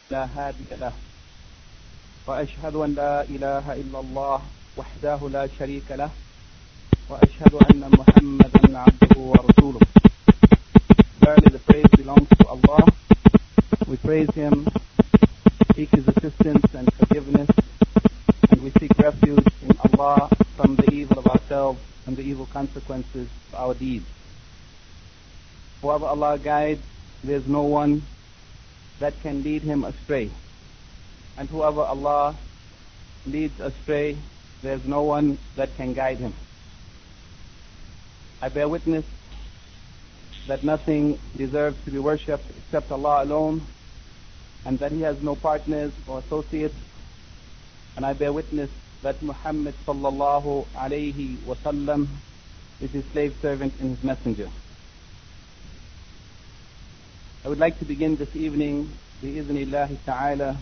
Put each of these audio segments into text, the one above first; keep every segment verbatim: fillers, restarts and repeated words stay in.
لا هادي له وأشهد أن لا إله إلا الله وحده لا شريك له وأشهد أن محمدا عبده ورسوله. Verily the praise belongs to Allah. We praise Him, seek His assistance and forgiveness, and we seek refuge in Allah from the evil of ourselves and the evil consequences of our deeds. Whoever Allah guides, there is no one that can lead him astray. And whoever Allah leads astray, there is no one that can guide him. I bear witness that nothing deserves to be worshipped except Allah alone, and that He has no partners or associates. And I bear witness that Muhammad sallallahu alayhi wasallam is His slave servant and His messenger. I would like to begin this evening, bi-idhnillahi ta'ala,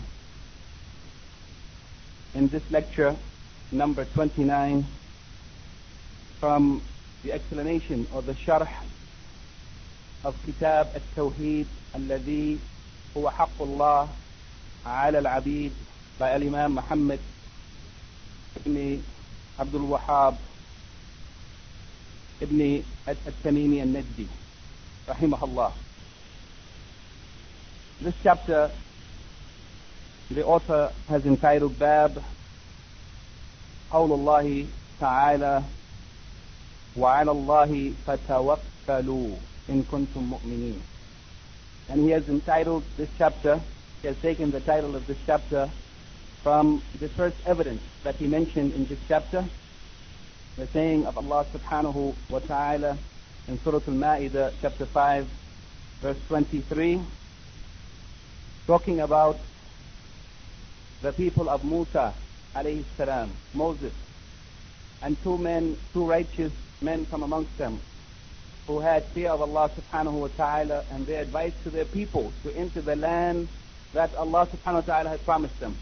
in this lecture, number twenty-nine, from the explanation or the sharh of Kitab al-Tawheed, alladhi huwa haqqullah ala al-abid, by al-Imam Muhammad ibn Abdul Wahhab ibn al-Tamimi al-Najdi, rahimahullah. This chapter, the author has entitled Bab Qawlullahi Ta'ala wa 'ala Allahi fatawakkalu in kuntum mu'mineen. And he has entitled this chapter, he has taken the title of this chapter from the first evidence that he mentioned in this chapter, the saying of Allah subhanahu wa ta'ala in Surah Al-Ma'idah chapter five verse twenty-three, talking about the people of Musa alayhi salam, Moses, and two men, two righteous men from amongst them, who had fear of Allah subhanahu wa ta'ala, and their advice to their people to enter the land that Allah subhanahu wa ta'ala had promised them.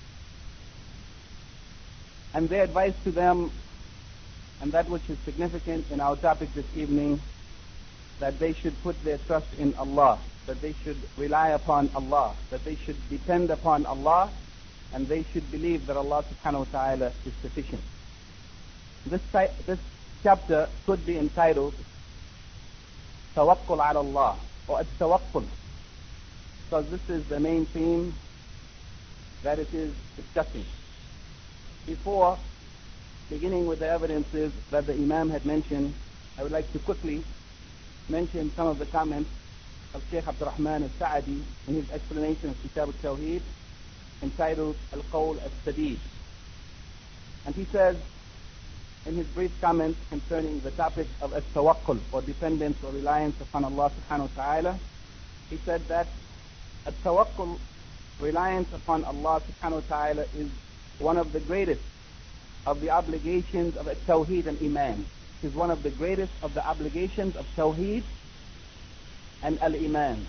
And their advice to them, and that which is significant in our topic this evening, that they should put their trust in Allah, that they should rely upon Allah, that they should depend upon Allah, and they should believe that Allah subhanahu wa ta'ala is sufficient. This, this chapter could be entitled Tawakkul ala Allah, or At-Tawakkul, because this is the main theme that it is discussing. Before beginning with the evidences that the Imam had mentioned, I would like to quickly mention some of the comments of Shaykh Abdul Rahman al-Sa'adi in his explanation of Kitab al-Tawheed, entitled Al-Qawl al-Sadid. And he says, in his brief comment concerning the topic of At-Tawakkul, or dependence or reliance upon Allah subhanahu wa ta'ala, he said that At-Tawakkul, reliance upon Allah subhanahu wa ta'ala, is one of the greatest of the obligations of At-Tawheed and Iman. It is one of the greatest of the obligations of Tawheed and Al-Iman.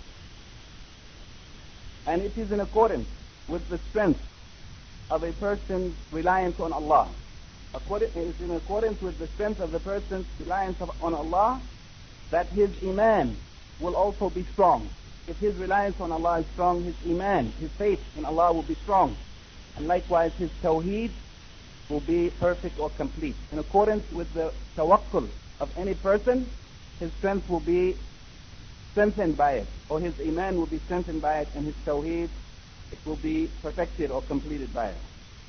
And it is in accordance with the strength of a person's reliance on Allah. It is in accordance with the strength of the person's reliance on Allah that his Iman will also be strong. If his reliance on Allah is strong, his Iman, his faith in Allah will be strong. And likewise his Tawheed will be perfect or complete. In accordance with the tawakkul of any person, his strength will be strengthened by it, or his Iman will be strengthened by it, and his Tawheed, it will be perfected or completed by it.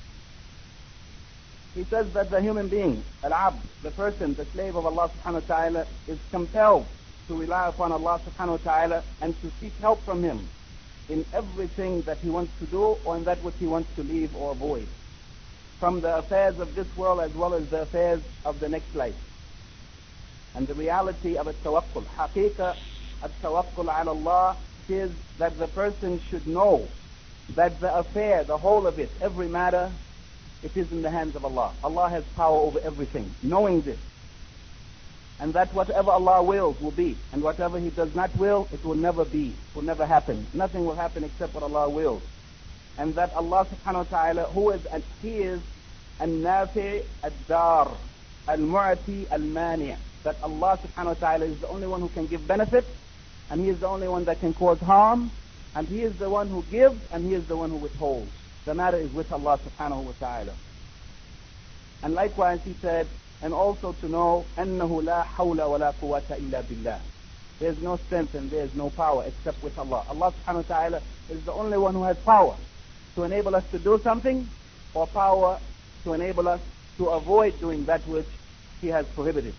He says that the human being, al-abd, the person, the slave of Allah subhanahu wa ta'ala, is compelled to rely upon Allah subhanahu wa ta'ala and to seek help from Him in everything that he wants to do or in that which he wants to leave or avoid, from the affairs of this world as well as the affairs of the next life. And the reality of at-tawakkul, haqiqa at-tawakkul ala Allah, is that the person should know that the affair, the whole of it, every matter, it is in the hands of Allah. Allah has power over everything. Knowing this, and that whatever Allah wills will be, and whatever He does not will, it will never be, it will never happen. Nothing will happen except what Allah wills. And that Allah subhanahu wa ta'ala, who is, and He is al-nafi ad-dar, al-mu'ti al-mani', that Allah subhanahu wa ta'ala is the only one who can give benefit, and He is the only one that can cause harm, And He is the one who gives, and He is the one who withholds. The matter is with Allah subhanahu wa ta'ala. And likewise He said, and also to know, أَنَّهُ لَا حَوْلَ وَلَا قُوَّةَ إِلَّا بِاللَّهِ. There is no strength and there is no power except with Allah. Allah subhanahu wa ta'ala is the only one who has power to enable us to do something, or power to enable us to avoid doing that which He has prohibited.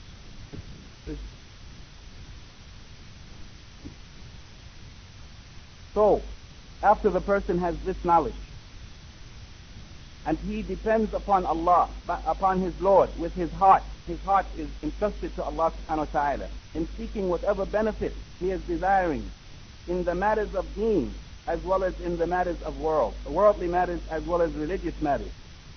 So, after the person has this knowledge, and he depends upon Allah, upon his Lord, with his heart, his heart is entrusted to Allah subhanahu wa ta'ala, in seeking whatever benefit he is desiring in the matters of deen, as well as in the matters of world, worldly matters as well as religious matters,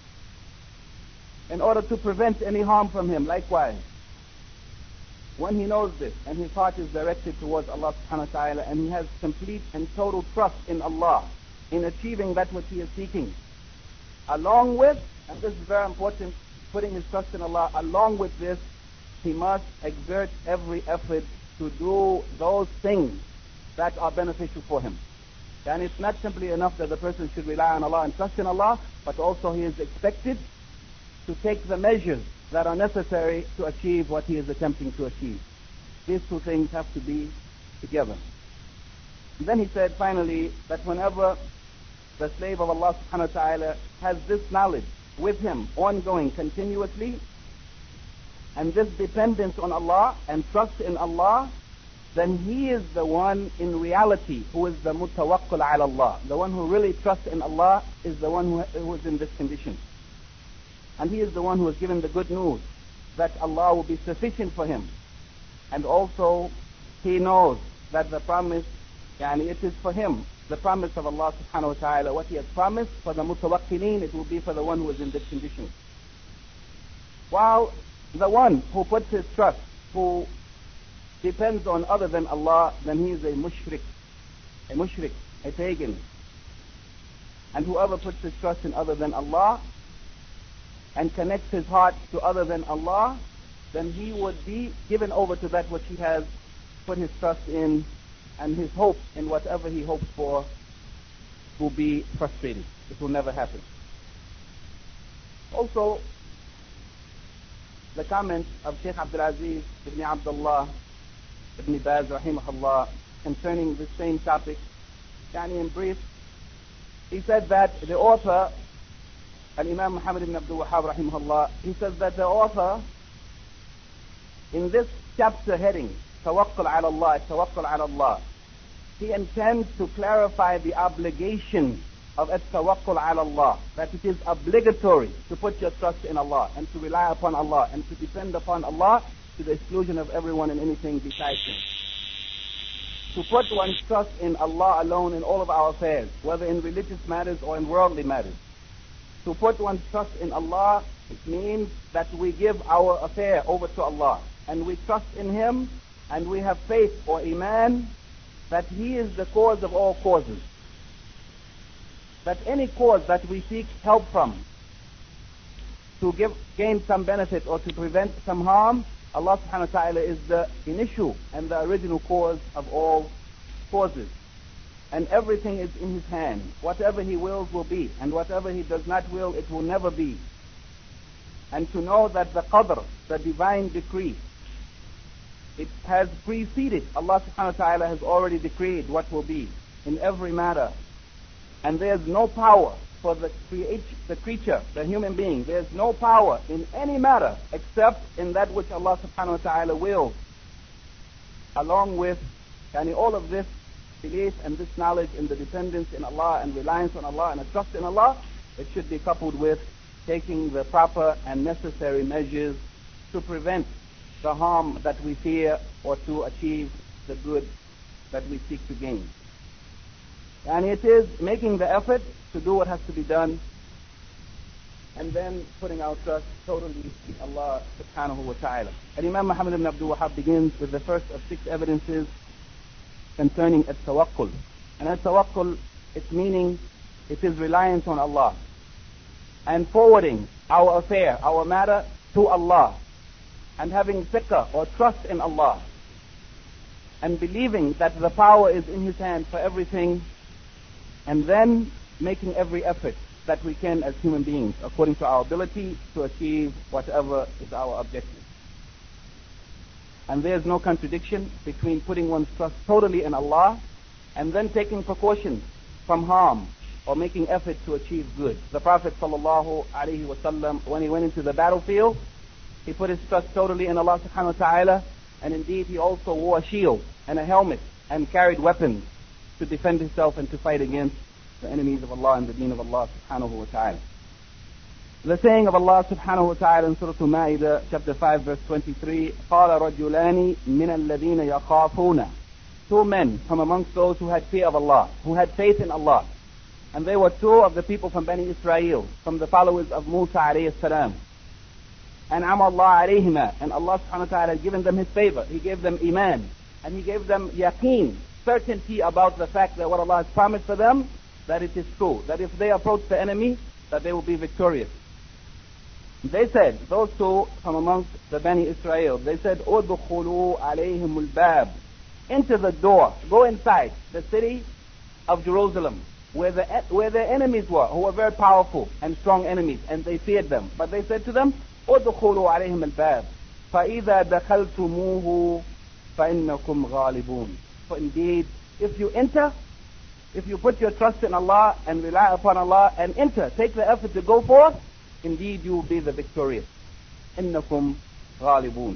in order to prevent any harm from him. Likewise, when he knows this, and his heart is directed towards Allah subhanahu wa ta'ala, and he has complete and total trust in Allah, in achieving that which he is seeking, along with, and this is very important, putting his trust in Allah, along with this, he must exert every effort to do those things that are beneficial for him. And it's not simply enough that the person should rely on Allah and trust in Allah, but also he is expected to take the measures that are necessary to achieve what he is attempting to achieve. These two things have to be together. And then he said finally that whenever the slave of Allah subhanahu wa ta'ala has this knowledge with him ongoing continuously, and this dependence on Allah and trust in Allah, then he is the one in reality who is the mutawakkil ala Allah. The one who really trusts in Allah is the one who, who is in this condition. And he is the one who is given the good news that Allah will be sufficient for him. And also he knows that the promise, yani it is for him, the promise of Allah subhanahu wa ta'ala, what he has promised for the mutawakkilin, it will be for the one who is in this condition. While the one who puts his trust, who depends on other than Allah, then he is a mushrik, a mushrik, a pagan. And whoever puts his trust in other than Allah and connects his heart to other than Allah, then he would be given over to that which he has put his trust in, and his hope in whatever he hopes for will be frustrated. It will never happen. Also, the comment of Shaykh Abdul Aziz ibn Abdullah ibn Baz rahimahullah concerning the same topic, yani in brief, he said that the author, Al-Imam Muhammad ibn Abdul Wahhab rahimahullah, he says that the author in this chapter heading, Tawakkul ala Allah, Tawakkul ala Allah, he intends to clarify the obligation of at-tawakkul ala Allah, that it is obligatory to put your trust in Allah and to rely upon Allah and to depend upon Allah to the exclusion of everyone and anything besides Him. To put one's trust in Allah alone in all of our affairs, whether in religious matters or in worldly matters. To put one's trust in Allah, it means that we give our affair over to Allah and we trust in Him and we have faith or iman that He is the cause of all causes. That any cause that we seek help from to give, gain some benefit or to prevent some harm, Allah subhanahu wa ta'ala is the initial and the original cause of all causes. And everything is in His hand. Whatever He wills will be, and whatever He does not will, it will never be. And to know that the qadr, the divine decree, it has preceded. Allah subhanahu wa ta'ala has already decreed what will be in every matter. And there's no power for the, create, the creature, the human being. There's no power in any matter except in that which Allah subhanahu wa ta'ala wills. Along with yani all of this belief and this knowledge in the dependence in Allah and reliance on Allah and a trust in Allah, it should be coupled with taking the proper and necessary measures to prevent the harm that we fear or to achieve the good that we seek to gain. And it is making the effort to do what has to be done and then putting our trust totally in Allah subhanahu wa ta'ala. And Imam Muhammad ibn Abdul Wahhab begins with the first of six evidences concerning at-tawakkul. And at-tawakkul, its meaning, it is reliance on Allah and forwarding our affair, our matter to Allah and having thiqah or trust in Allah. and believing that the power is in His hand for everything, and then making every effort that we can as human beings, according to our ability, to achieve whatever is our objective. And there is no contradiction between putting one's trust totally in Allah and then taking precautions from harm or making effort to achieve good. The Prophet sallallahu alaihi wasallam, when he went into the battlefield, he put his trust totally in Allah subhanahu wa ta'ala, and indeed he also wore a shield and a helmet and carried weapons to defend himself and to fight against the enemies of Allah and the deen of Allah subhanahu wa ta'ala. The saying of Allah subhanahu wa ta'ala in Surah Al-Ma'idah, chapter five, verse twenty-three, قَالَ رَجُلَانِ مِنَ الَّذِينَ يَخَافُونَ. Two men from amongst those who had fear of Allah, who had faith in Allah. And they were two of the people from Bani Israel, from the followers of Musa alayhi salam. And Allah alayhima, and Allah subhanahu wa ta'ala had given them His favor. He gave them iman, and He gave them yaqeen, certainty about the fact that what Allah has promised for them, that it is true, that if they approach the enemy, that they will be victorious. They said, those two from amongst the Bani Israel, they said, "Udkhulu alayhim al-bab." Enter the door, go inside the city of Jerusalem, where the where their enemies were, who were very powerful and strong enemies, and they feared them. But they said to them, "Udkhulu alayhim al-bab, فَإِذَا دَخَلْتُمُوهُ فَإِنَّكُمْ غَالِبُونَ." For indeed, if you enter, if you put your trust in Allah and rely upon Allah and enter, take the effort to go forth, indeed you will be the victorious. إِنَّكُمْ غَالِبُونَ.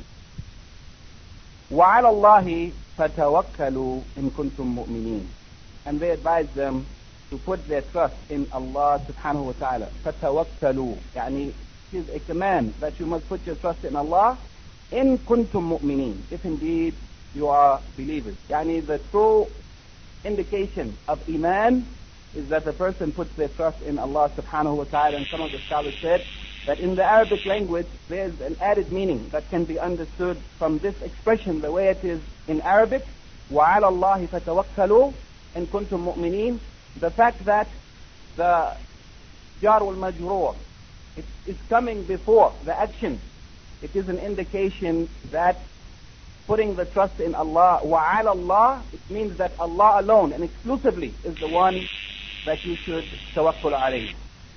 وَعَلَى اللَّهِ فَتَوَكَّلُوا إِن كُنتُم مُؤْمِنِينَ. And they advised them to put their trust in Allah subhanahu wa ta'ala. فَتَوَكَّلُوا. يعني it is a command that you must put your trust in Allah. إِن كُنتُم مُؤْمِنِينَ. If indeed you are believers. يعني the true indication of iman is that the person puts their trust in Allah subhanahu wa ta'ala. And some of the scholars said that in the Arabic language there's an added meaning that can be understood from this expression, the way it is in Arabic, وَعَلَى اللَّهِ فَتَوَكَّلُوا إِن كُنتُم مُؤْمِنِينَ. The fact that the jar wal majroor, it is coming before the action, it is an indication that putting the trust in Allah, وَعَلَى اللَّهِ, it means that Allah alone and exclusively is the one that you should tawakkul alayhi.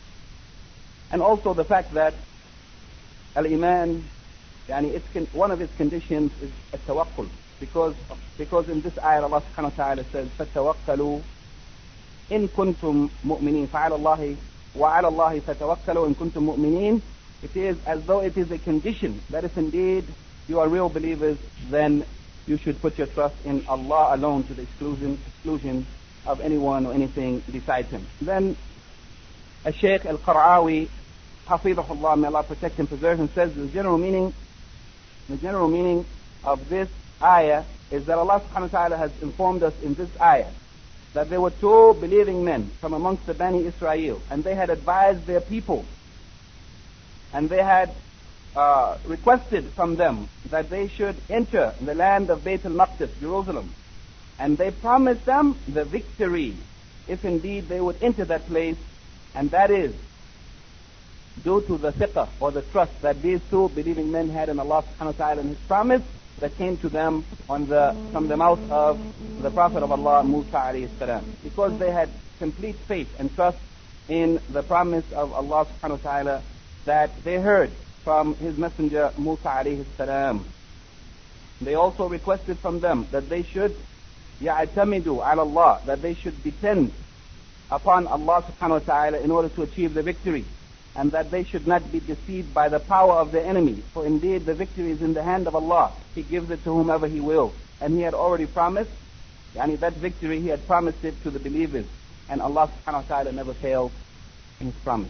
And also the fact that al-iman, yani it's con- one of its conditions is at-tawakkul, because because in this ayah Allah subhanahu wa ta'ala says فَتَوَكَّلُوا إِن كُنتُم مُؤْمِنِينَ فَعَلَى اللَّهِ وَعَلَى اللَّهِ فَتَوَكَّلُوا إِن كُنتُم مُؤْمِنِينَ. It is as though it is a condition that if indeed you are real believers, then you should put your trust in Allah alone to the exclusion, exclusion of anyone or anything besides Him. Then Shaykh Al-Qara'awi, Hafidhahullah, may Allah protect him, preserve him, says the general meaning, the general meaning of this ayah is that Allah subhanahu wa ta'ala has informed us in this ayah that there were two believing men from amongst the Bani Israel, and they had advised their people, and they had uh, requested from them that they should enter the land of Bayt al-Maqdis, Jerusalem, and they promised them the victory if indeed they would enter that place, and that is due to the thiqah or the trust that these two believing men had in Allah subhanahu wa ta'ala and His promise that came to them on the from the mouth of the Prophet of Allah, Musa alayhi salam. Because they had complete faith and trust in the promise of Allah subhanahu wa ta'ala that they heard from His messenger Musa alayhi salam. They also requested from them that they should ya'tamidu ala Allah, that they should depend upon Allah subhanahu wa ta'ala in order to achieve the victory, and that they should not be deceived by the power of the enemy, for indeed the victory is in the hand of Allah. He gives it to whomever He will, and He had already promised, yani that victory He had promised it to the believers, and Allah subhanahu wa ta'ala never failed in His promise.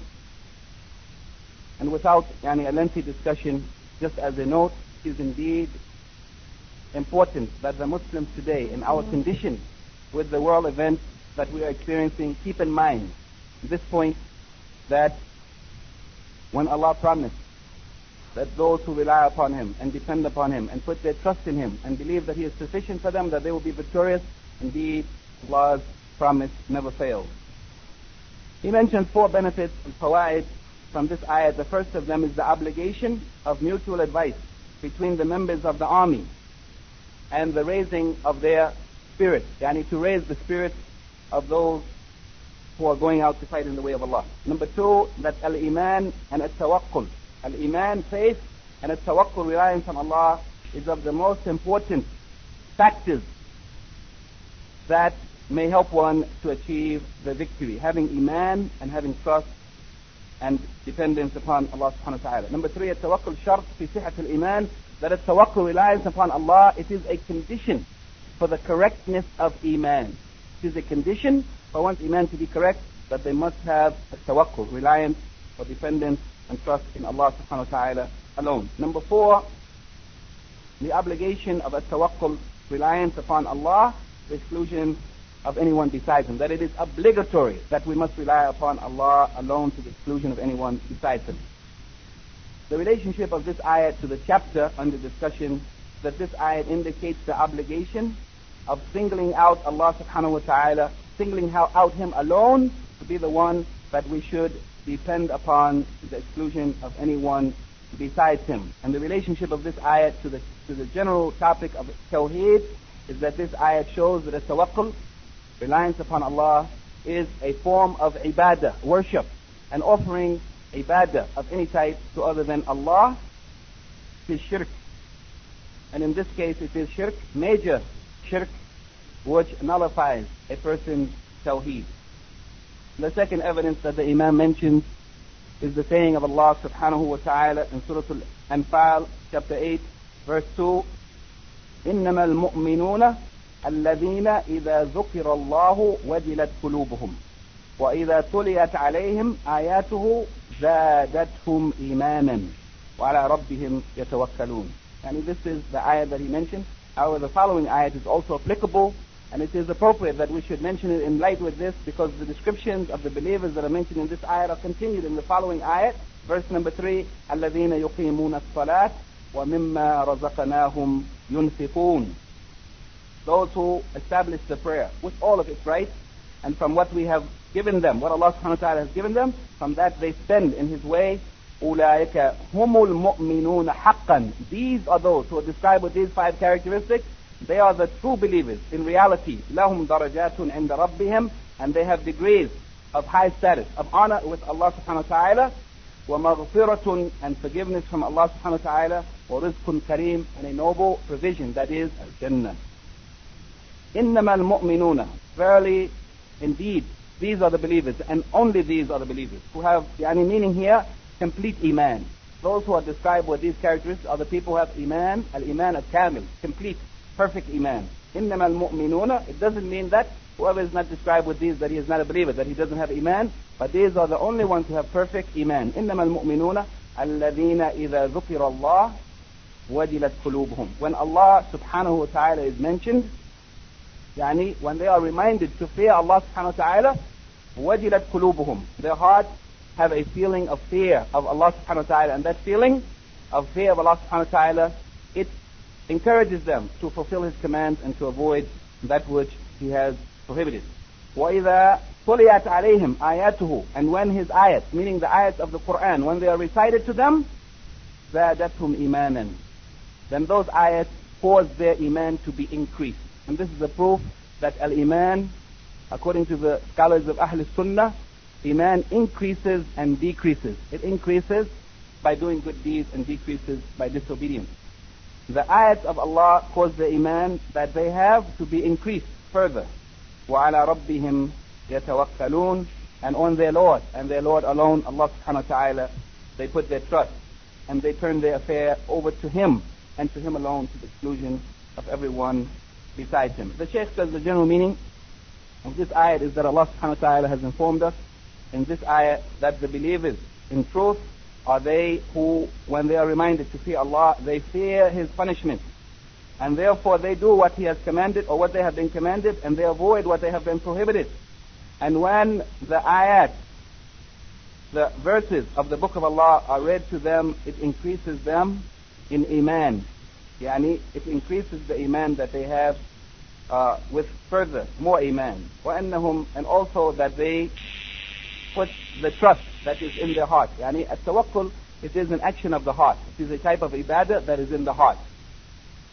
And without yani, a lengthy discussion, just as a note, it is indeed important that the Muslims today, in our condition with the world events that we are experiencing, keep in mind this point, that when Allah promised that those who rely upon Him and depend upon Him and put their trust in Him and believe that He is sufficient for them, that they will be victorious, indeed Allah's promise never fails. He mentions four benefits and fawaid from this ayah. The first of them is the obligation of mutual advice between the members of the army. and the raising of their spirits, yani to raise the spirits of those who are going out to fight in the way of Allah. Number two, that al-iman and al-tawakkul. Al-iman, faith, and al-tawakkul, reliance on Allah, is of the most important factors that may help one to achieve the victory. Having iman and having trust and dependence upon Allah subhanahu wa ta'ala. Number three, al-tawakkul shart fi sihat al-iman, that al-tawakkul, reliance upon Allah, it is a condition for the correctness of iman. It is a condition for one's iman to be correct, that they must have a tawakkul, reliance or dependence and trust in Allah subhanahu wa ta'ala alone. Number four, the obligation of a tawakkul, reliance upon Allah, the exclusion of anyone besides Him. That it is obligatory that we must rely upon Allah alone to the exclusion of anyone besides Him. The relationship of this ayat to the chapter under discussion, that this ayat indicates the obligation of singling out Allah subhanahu wa ta'ala, singling out Him alone to be the one that we should depend upon to the exclusion of anyone besides Him. And the relationship of this ayat to the to the general topic of Tawheed is that this ayat shows that a tawakkul, reliance upon Allah, is a form of ibadah, worship, and offering ibadah of any type to other than Allah is shirk. And in this case it is shirk, major shirk, which nullifies a person's tawheed. The second evidence that the Imam mentions is the saying of Allah subhanahu wa ta'ala in Surah Al-Anfal, chapter eight, verse two, إنما المؤمنون الذين إذا ذكر الله وجلت قلوبهم وإذا تليت عليهم آياته زادتهم إيمانا وعلى ربهم يتوكلون. And this is the ayat that he mentioned. However, the following ayat is also applicable, and it is appropriate that we should mention it in light with this, because the descriptions of the believers that are mentioned in this ayat are continued in the following ayat, verse number three, الذين يقيمون الصلاة ومما رزقناهم ينفقون. Those who establish the prayer with all of its rights, and from what we have given them, what Allah subhanahu wa ta'ala has given them, from that they spend in His way. أولئك هم المؤمنون حقا. These are those who are described with these five characteristics. They are the true believers in reality. لهم درجات عند ربهم, and they have degrees of high status, of honor with Allah subhanahu wa ta'ala. ومغفرة, and forgiveness from Allah subhanahu wa ta'ala. ورزق كريم, and a noble provision, that is al-Jannah. إنما المؤمنون, verily, indeed, these are the believers, and only these are the believers who have, yani meaning here, complete iman. Those who are described with these characteristics are the people who have iman, al-iman al-kamil, complete, perfect iman. إنما المؤمنون, it doesn't mean that whoever is not described with these that he is not a believer, that he doesn't have iman, but these are the only ones who have perfect iman. إنما المؤمنون الذين إذا ذكر الله وجلت قلوبهم. When Allah subhanahu wa ta'ala is mentioned, yani when they are reminded to fear Allah subhanahu wa ta'ala, وجلت قلوبهم, their hearts have a feeling of fear of Allah subhanahu wa ta'ala, and that feeling of fear of Allah subhanahu wa ta'ala, it encourages them to fulfill His commands and to avoid that which He has prohibited. وَإِذَا تُلِيَتْ عَلَيْهِمْ آيَاتُهُ, and when His ayats, meaning the ayats of the Quran, when they are recited to them, زَادَتْهُمْ إِيمَانًا, then those ayats cause their iman to be increased. And this is a proof that al-iman, according to the scholars of Ahl Sunnah, iman increases and decreases. It increases by doing good deeds and decreases by disobedience. The ayats of Allah cause the iman that they have to be increased further. وَعَلَى رَبِّهِمْ يَتَوَكَّلُونَ, and on their Lord, and their Lord alone, Allah subhanahu wa ta'ala, they put their trust, and they turn their affair over to Him, and to Him alone, to the exclusion of everyone besides Him. The Shaykh says the general meaning of this ayat is that Allah subhanahu wa ta'ala has informed us in this ayat that the believers in truth are they who, when they are reminded to fear Allah, they fear His punishment, and therefore they do what He has commanded or what they have been commanded, and they avoid what they have been prohibited. And when the ayat, the verses of the book of Allah are read to them, it increases them in iman. Yani it increases the iman that they have uh, with further, more iman. وَأَنَّهُمْ, and also that they put the trust that is in their heart. Yani at-tawakkul, it is an action of the heart. It is a type of ibadah that is in the heart.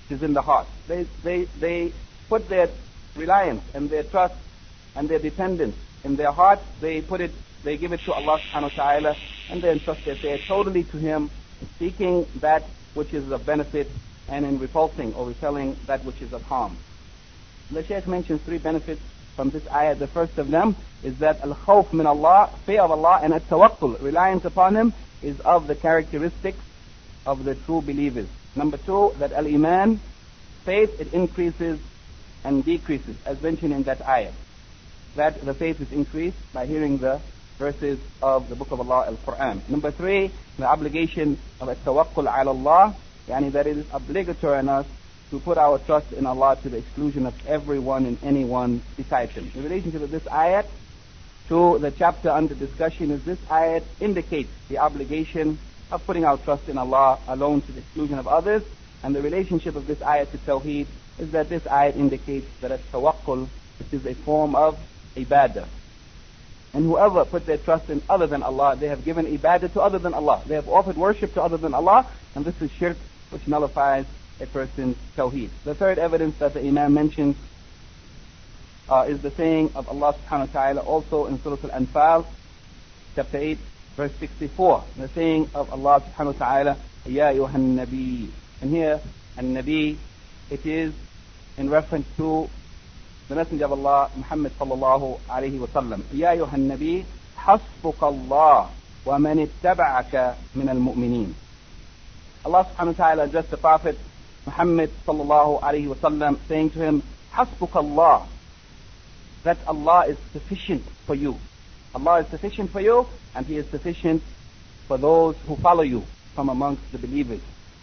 which is in the heart. They, they, they put their reliance and their trust and their dependence in their heart. They put it, they give it to Allah subhanahu wa ta'ala, and they entrust their faith totally to Him, seeking that which is of benefit and in repulsing or repelling that which is of harm. The Shaykh mentions three benefits from this ayah. The first of them is that al-khawf min Allah, fear of Allah, and at-tawakkul, reliance upon Him, is of the characteristics of the true believers. Number two, that al-iman, faith, it increases and decreases, as mentioned in that ayah. That the faith is increased by hearing the verses of the Book of Allah, Al-Quran. Number three, the obligation of at-tawakkul ala Allah, yani that it is obligatory on us to put our trust in Allah to the exclusion of everyone and anyone besides Him. In relationship to this ayat, to the chapter under discussion, is this ayat indicates the obligation of putting our trust in Allah alone to the exclusion of others, and the relationship of this ayat to Tawheed is that this ayat indicates that at-tawakkul, which is a form of ibadah. And whoever put their trust in other than Allah, they have given ibadah to other than Allah. They have offered worship to other than Allah, and this is shirk, which nullifies a person's tawheed. The third evidence that the Imam mentions uh, is the saying of Allah subhanahu wa ta'ala also in Surah Al-Anfal, chapter eight, verse sixty-four. The saying of Allah subhanahu wa ta'ala, Ya ayyuhan nabi. And here, an-nabi, it is in reference to the Messenger of Allah, Muhammad sallallahu alayhi wa sallam. Ya ayyuhan nabi, hasbuka Allah wa man ittaba'aka min al-mu'mineen. Allah subhanahu wa ta'ala addressed the Prophet Muhammad sallallahu alayhi wa sallam, saying to him, hasbuka Allah, that Allah is sufficient for you. Allah is sufficient for you, and He is sufficient for those who follow you from amongst the believers.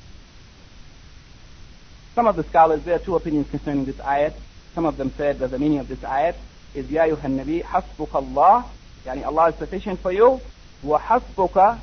Some of the scholars, there are two opinions concerning this ayat. Some of them said that the meaning of this ayat is Ya ayyuhan nabi, hasbuka Allah, yani Allah is sufficient for you, wa hasbuka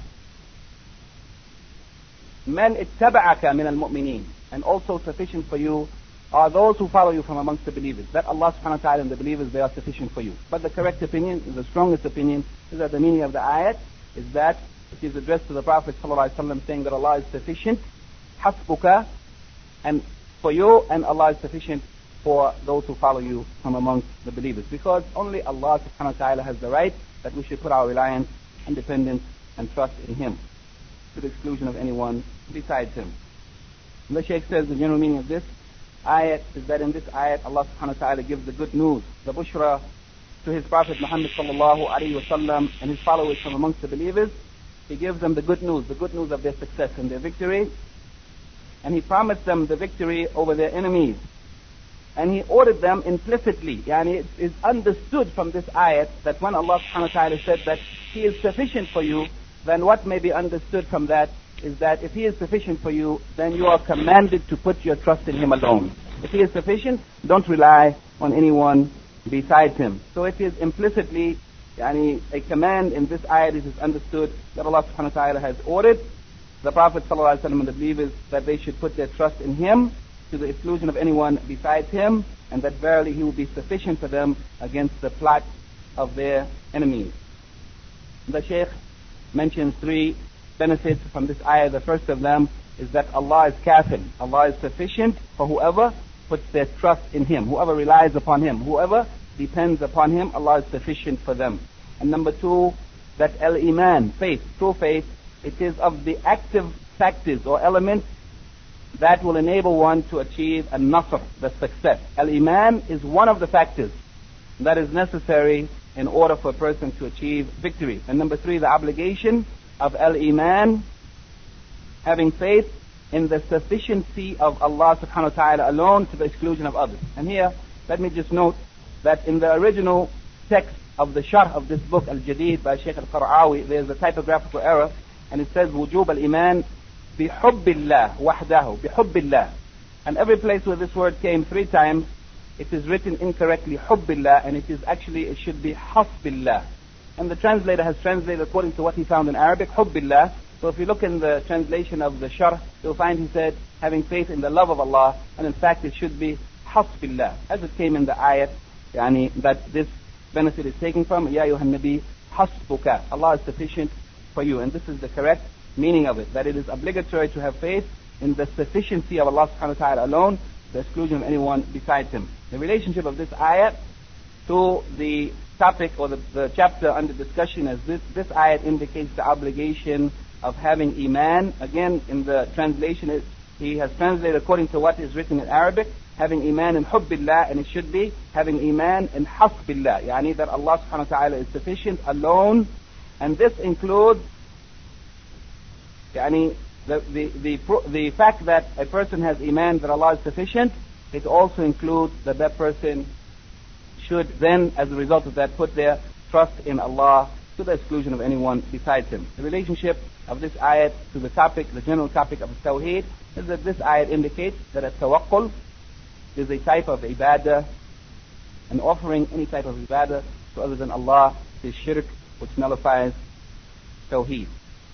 man ittaba'aka min al-mu'mineen, and also sufficient for you are those who follow you from amongst the believers. That Allah subhanahu wa ta'ala and the believers, they are sufficient for you. But the correct opinion, the strongest opinion, is that the meaning of the ayat is that it is addressed to the Prophet sallallahu alaihi wasallam, saying that Allah is sufficient, hasbuka, and for you, and Allah is sufficient for those who follow you from amongst the believers. Because only Allah subhanahu wa ta'ala has the right that we should put our reliance and dependence and trust in Him, to the exclusion of anyone besides Him. And the Shaykh says the general meaning of this ayat is that in this ayat Allah subhanahu wa ta'ala gives the good news, the bushra, to His Prophet Muhammad sallallahu alayhi wa sallam and his followers from amongst the believers. He gives them the good news, the good news of their success and their victory. And He promised them the victory over their enemies. And He ordered them implicitly. Yani it is understood from this ayat that when Allah subhanahu wa ta'ala said that He is sufficient for you, then what may be understood from that is that if He is sufficient for you, then you are commanded to put your trust in Him alone. If He is sufficient, don't rely on anyone besides Him. So it is implicitly yani, a command in this ayat. It is understood that Allah subhanahu wa ta'ala has ordered the Prophet sallallahu alaihi wasallam and the believers that they should put their trust in Him to the exclusion of anyone besides Him, and that verily He will be sufficient for them against the plot of their enemies. The Shaykh mentions three benefits from this ayah. The first of them is that Allah is kafin. Allah is sufficient for whoever puts their trust in Him, whoever relies upon Him, whoever depends upon Him, Allah is sufficient for them. And number two, that al-iman, faith, true faith, it is of the active factors or elements that will enable one to achieve a nasr, the success. Al-iman is one of the factors that is necessary in order for a person to achieve victory. And number three, the obligation of al-iman, having faith in the sufficiency of Allah subhanahu wa ta'ala alone to the exclusion of others. And here, let me just note that in the original text of the sharh of this book, Al-Jadid by Shaykh Al-Qara'awi, there is a typographical error, and it says, Wujub al-iman bihubbillah wahdahu, bihubbillah. And every place where this word came three times, it is written incorrectly, hubbillah, and it is actually, it should be hasbillah. And the translator has translated according to what he found in Arabic, hubbillah. So if you look in the translation of the sharh, you'll find he said, having faith in the love of Allah, and in fact it should be hasbillah, as it came in the ayat, yani, that this benefit is taken from, Ya ayyuhan nabi, hasbuka, Allah is sufficient for you. And this is the correct meaning of it, that it is obligatory to have faith in the sufficiency of Allah subhanahu wa ta'ala alone, the exclusion of anyone besides him. The relationship of this ayat to the topic or the, the chapter under discussion, as this, this ayat indicates the obligation of having iman. Again, in the translation, it, he has translated according to what is written in Arabic, having iman in hubbillah, and it should be having iman in hasbillah, yani that Allah subhanahu wa ta'ala is sufficient alone, and this includes yani the, the, the, the fact that a person has iman that Allah is sufficient. It also includes that that person should then, as a result of that, put their trust in Allah to the exclusion of anyone besides him. The relationship of this ayat to the topic, the general topic of Tawheed, is that this ayat indicates that a tawakkul is a type of ibadah, and offering any type of ibadah to other than Allah is shirk, which nullifies Tawheed.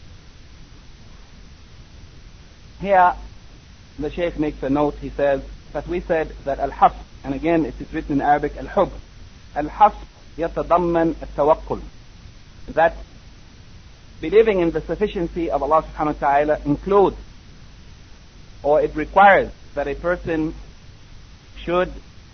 Here, the Shaykh makes a note. He says that we said that al-hasb, and again it is written in Arabic, al-hub, al-hasb yatadamman al-tawakkul, that believing in the sufficiency of Allah subhanahu wa ta'ala includes, or it requires, that a person should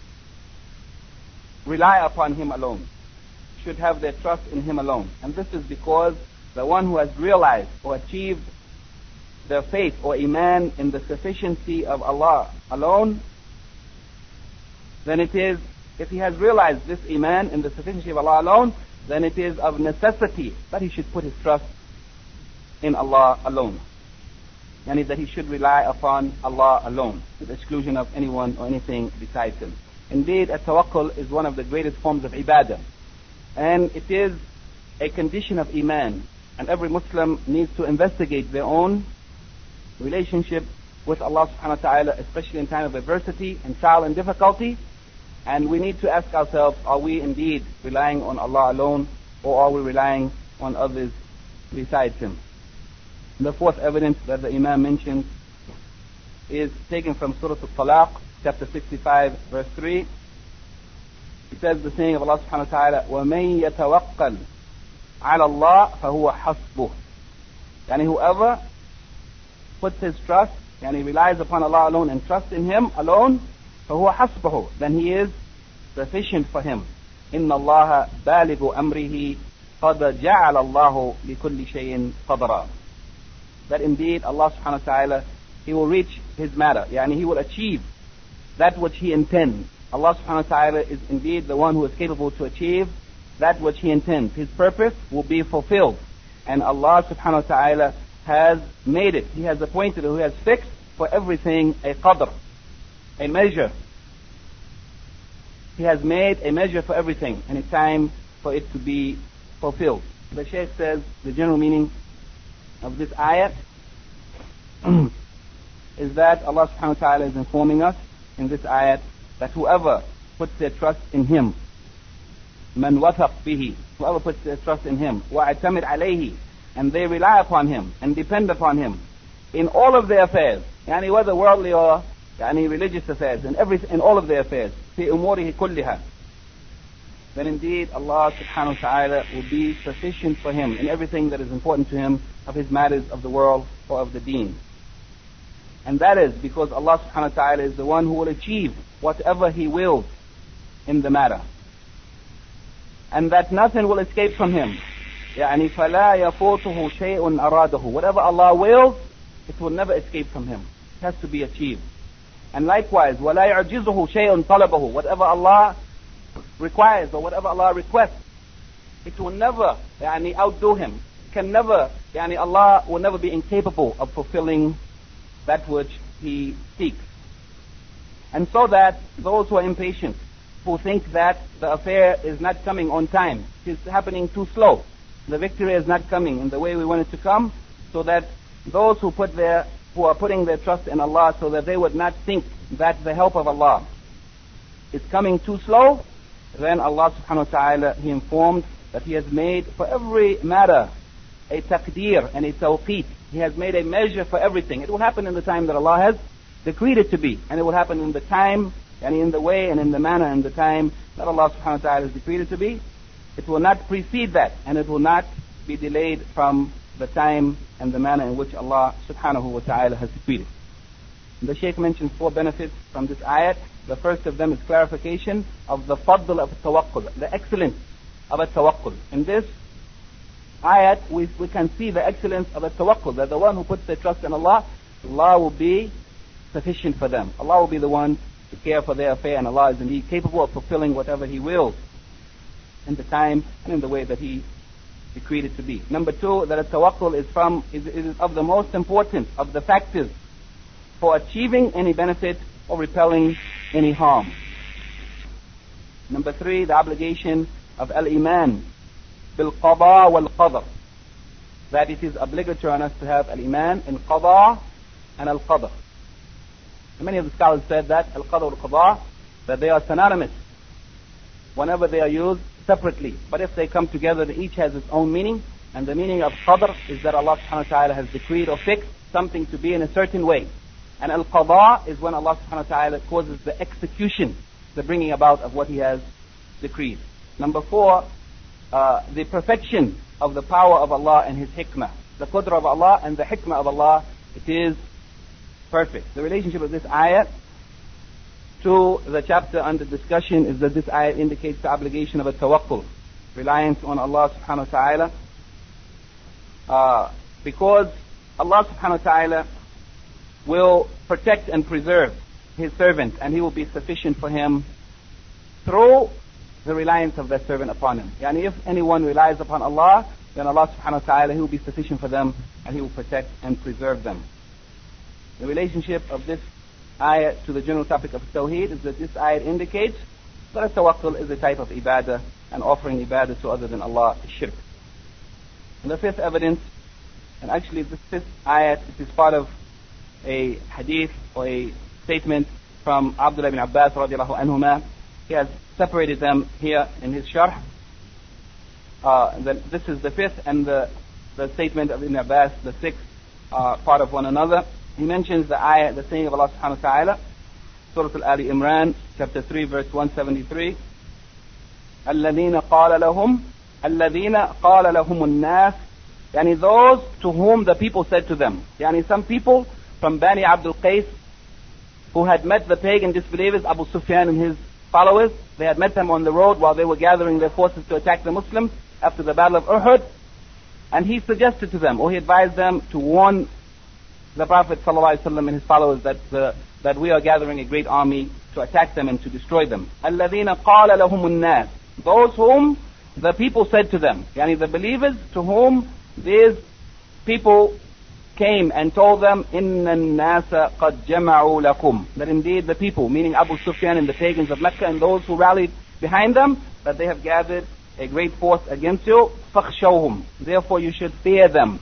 rely upon him alone, should have their trust in him alone. And this is because the one who has realized or achieved the faith or iman in the sufficiency of Allah alone, then it is, if he has realized this iman in the sufficiency of Allah alone, then it is of necessity that he should put his trust in Allah alone. Yani that he should rely upon Allah alone, to the exclusion of anyone or anything besides him. Indeed, at-tawakkul is one of the greatest forms of ibadah, and it is a condition of iman, and every Muslim needs to investigate their own relationship with Allah subhanahu wa ta'ala, especially in time of adversity and trial and difficulty. And we need to ask ourselves, are we indeed relying on Allah alone, or are we relying on others besides him? The fourth evidence that the Imam mentions is taken from Surah Al-Talaq, chapter sixty-five, verse three. It says the saying of Allah subhanahu wa ta'ala, وَمَن يَتَوَكَّلْ عَلَى اللَّهِ فَهُوَ حَسْبُهُ. Yani whoever puts his trust, yani relies upon Allah alone and trusts in him alone, فَهُوَ حَسْبُهُ, then he is sufficient for him. إِنَّ اللَّهَ بَالِغُ أَمْرِهِ قَدْ جَعَلَ اللَّهُ لِكُلِّ شَيْءٍ قَدْرًا. That indeed Allah subhanahu wa ta'ala, he will reach his matter, yani he will achieve that which he intends. Allah subhanahu wa ta'ala is indeed the one who is capable to achieve that which he intends. His purpose will be fulfilled, and Allah subhanahu wa ta'ala has made it. He has appointed, or he has fixed for everything a qadr, a measure. He has made a measure for everything and a time for it to be fulfilled. The Shaykh says the general meaning of this ayat is that Allah subhanahu wa ta'ala is informing us in this ayat that whoever puts their trust in him, man wathaq bihi, whoever puts their trust in him, wa'atamid alayhi, and they rely upon him and depend upon him in all of their affairs, yani whether worldly or yani religious affairs, in every in all of their affairs, fi umurihi kulliha, then indeed Allah subhanahu wa ta'ala will be sufficient for him in everything that is important to him of his matters of the world or of the deen. And that is because Allah subhanahu wa ta'ala is the one who will achieve whatever he wills in the matter, and that nothing will escape from him. يعني فلا يفوته شيء أراده. Whatever Allah wills, it will never escape from him. It has to be achieved. And likewise, ولا يعجزه شيء طلبه. Whatever Allah requires or whatever Allah requests, it will never يعني outdo him. It can never يعني Allah will never be incapable of fulfilling that which he seeks. And so that those who are impatient, who think that the affair is not coming on time, it is happening too slow, the victory is not coming in the way we want it to come, so that those who put their who are putting their trust in Allah, so that they would not think that the help of Allah is coming too slow, then Allah subhanahu wa ta'ala, he informed that he has made for every matter a taqdeer and a tawqeet. He has made a measure for everything. It will happen in the time that Allah has decreed it to be, and it will happen in the time and in the way and in the manner and the time that Allah subhanahu wa ta'ala has decreed it to be. It will not precede that, and it will not be delayed from the time and the manner in which Allah subhanahu wa ta'ala has decreed it. The Shaykh mentions four benefits from this ayat. The first of them is clarification of the fadl of tawakkul, the excellence of a tawakkul. In this ayat, we, we can see the excellence of a tawakkul, that the one who puts their trust in Allah, Allah will be sufficient for them. Allah will be the one to care for their affair, and Allah is indeed capable of fulfilling whatever He wills in the time and in the way that He decreed it to be. Number two, that a tawakkul is from is, is of the most important of the factors for achieving any benefit or repelling any harm. Number three, the obligation of al-iman bil-qada wal-qadr, that it is obligatory on us to have al-iman in qada and al-qadr. Many of the scholars said that al-qadr wal-qada, that they are synonymous whenever they are used separately, but if they come together, each has its own meaning. And the meaning of qadr is that Allah subhanahu wa ta'ala has decreed or fixed something to be in a certain way. And al-qada is when Allah subhanahu wa ta'ala causes the execution, the bringing about of what He has decreed. Number four, uh, the perfection of the power of Allah and His hikmah. The qudra of Allah and the hikmah of Allah, it is perfect. The relationship of this ayat to the chapter under discussion is that this ayat indicates the obligation of a tawakkul, reliance on Allah subhanahu wa ta'ala, uh, because Allah subhanahu wa ta'ala will protect and preserve His servant, and He will be sufficient for him through the reliance of that servant upon Him. Yani if anyone relies upon Allah, then Allah subhanahu wa ta'ala, He will be sufficient for them, and He will protect and preserve them. The relationship of this ayat to the general topic of Tawheed is that this ayat indicates that a tawakkul is a type of ibadah, and offering ibadah to other than Allah is shirk. And the fifth evidence, and actually this fifth ayat, it is part of a hadith or a statement from Abdullah ibn Abbas radiallahu anhuma. He has separated them here in his sharh. Uh, the, this is the fifth, and the, the statement of Ibn Abbas, the sixth, are part of one another. He mentions the ayah, the saying of Allah subhanahu wa ta'ala, Surah Al-Ali Imran, chapter three, verse one seventy-three. الَّذِينَ قَالَ لَهُمْ الَّذِينَ قَالَ لَهُمُ النَّاسِ, yani those to whom the people said to them. Yani some people from Bani Abdul Qais who had met the pagan disbelievers, Abu Sufyan and his followers. They had met them on the road while they were gathering their forces to attack the Muslims after the Battle of Uhud. And he suggested to them, or he advised them to warn the Prophet ﷺ and his followers that the, that we are gathering a great army to attack them and to destroy them. الَّذِينَ قَالَ لَهُمُ النَّاسِ, those whom the people said to them, yani the believers to whom these people came and told them, إِنَّ النَّاسَ قَدْ جَمَعُوا لَكُمْ, that indeed the people, meaning Abu Sufyan and the pagans of Mecca and those who rallied behind them, that they have gathered a great force against you, فَخْشَوْهُمْ, therefore you should fear them.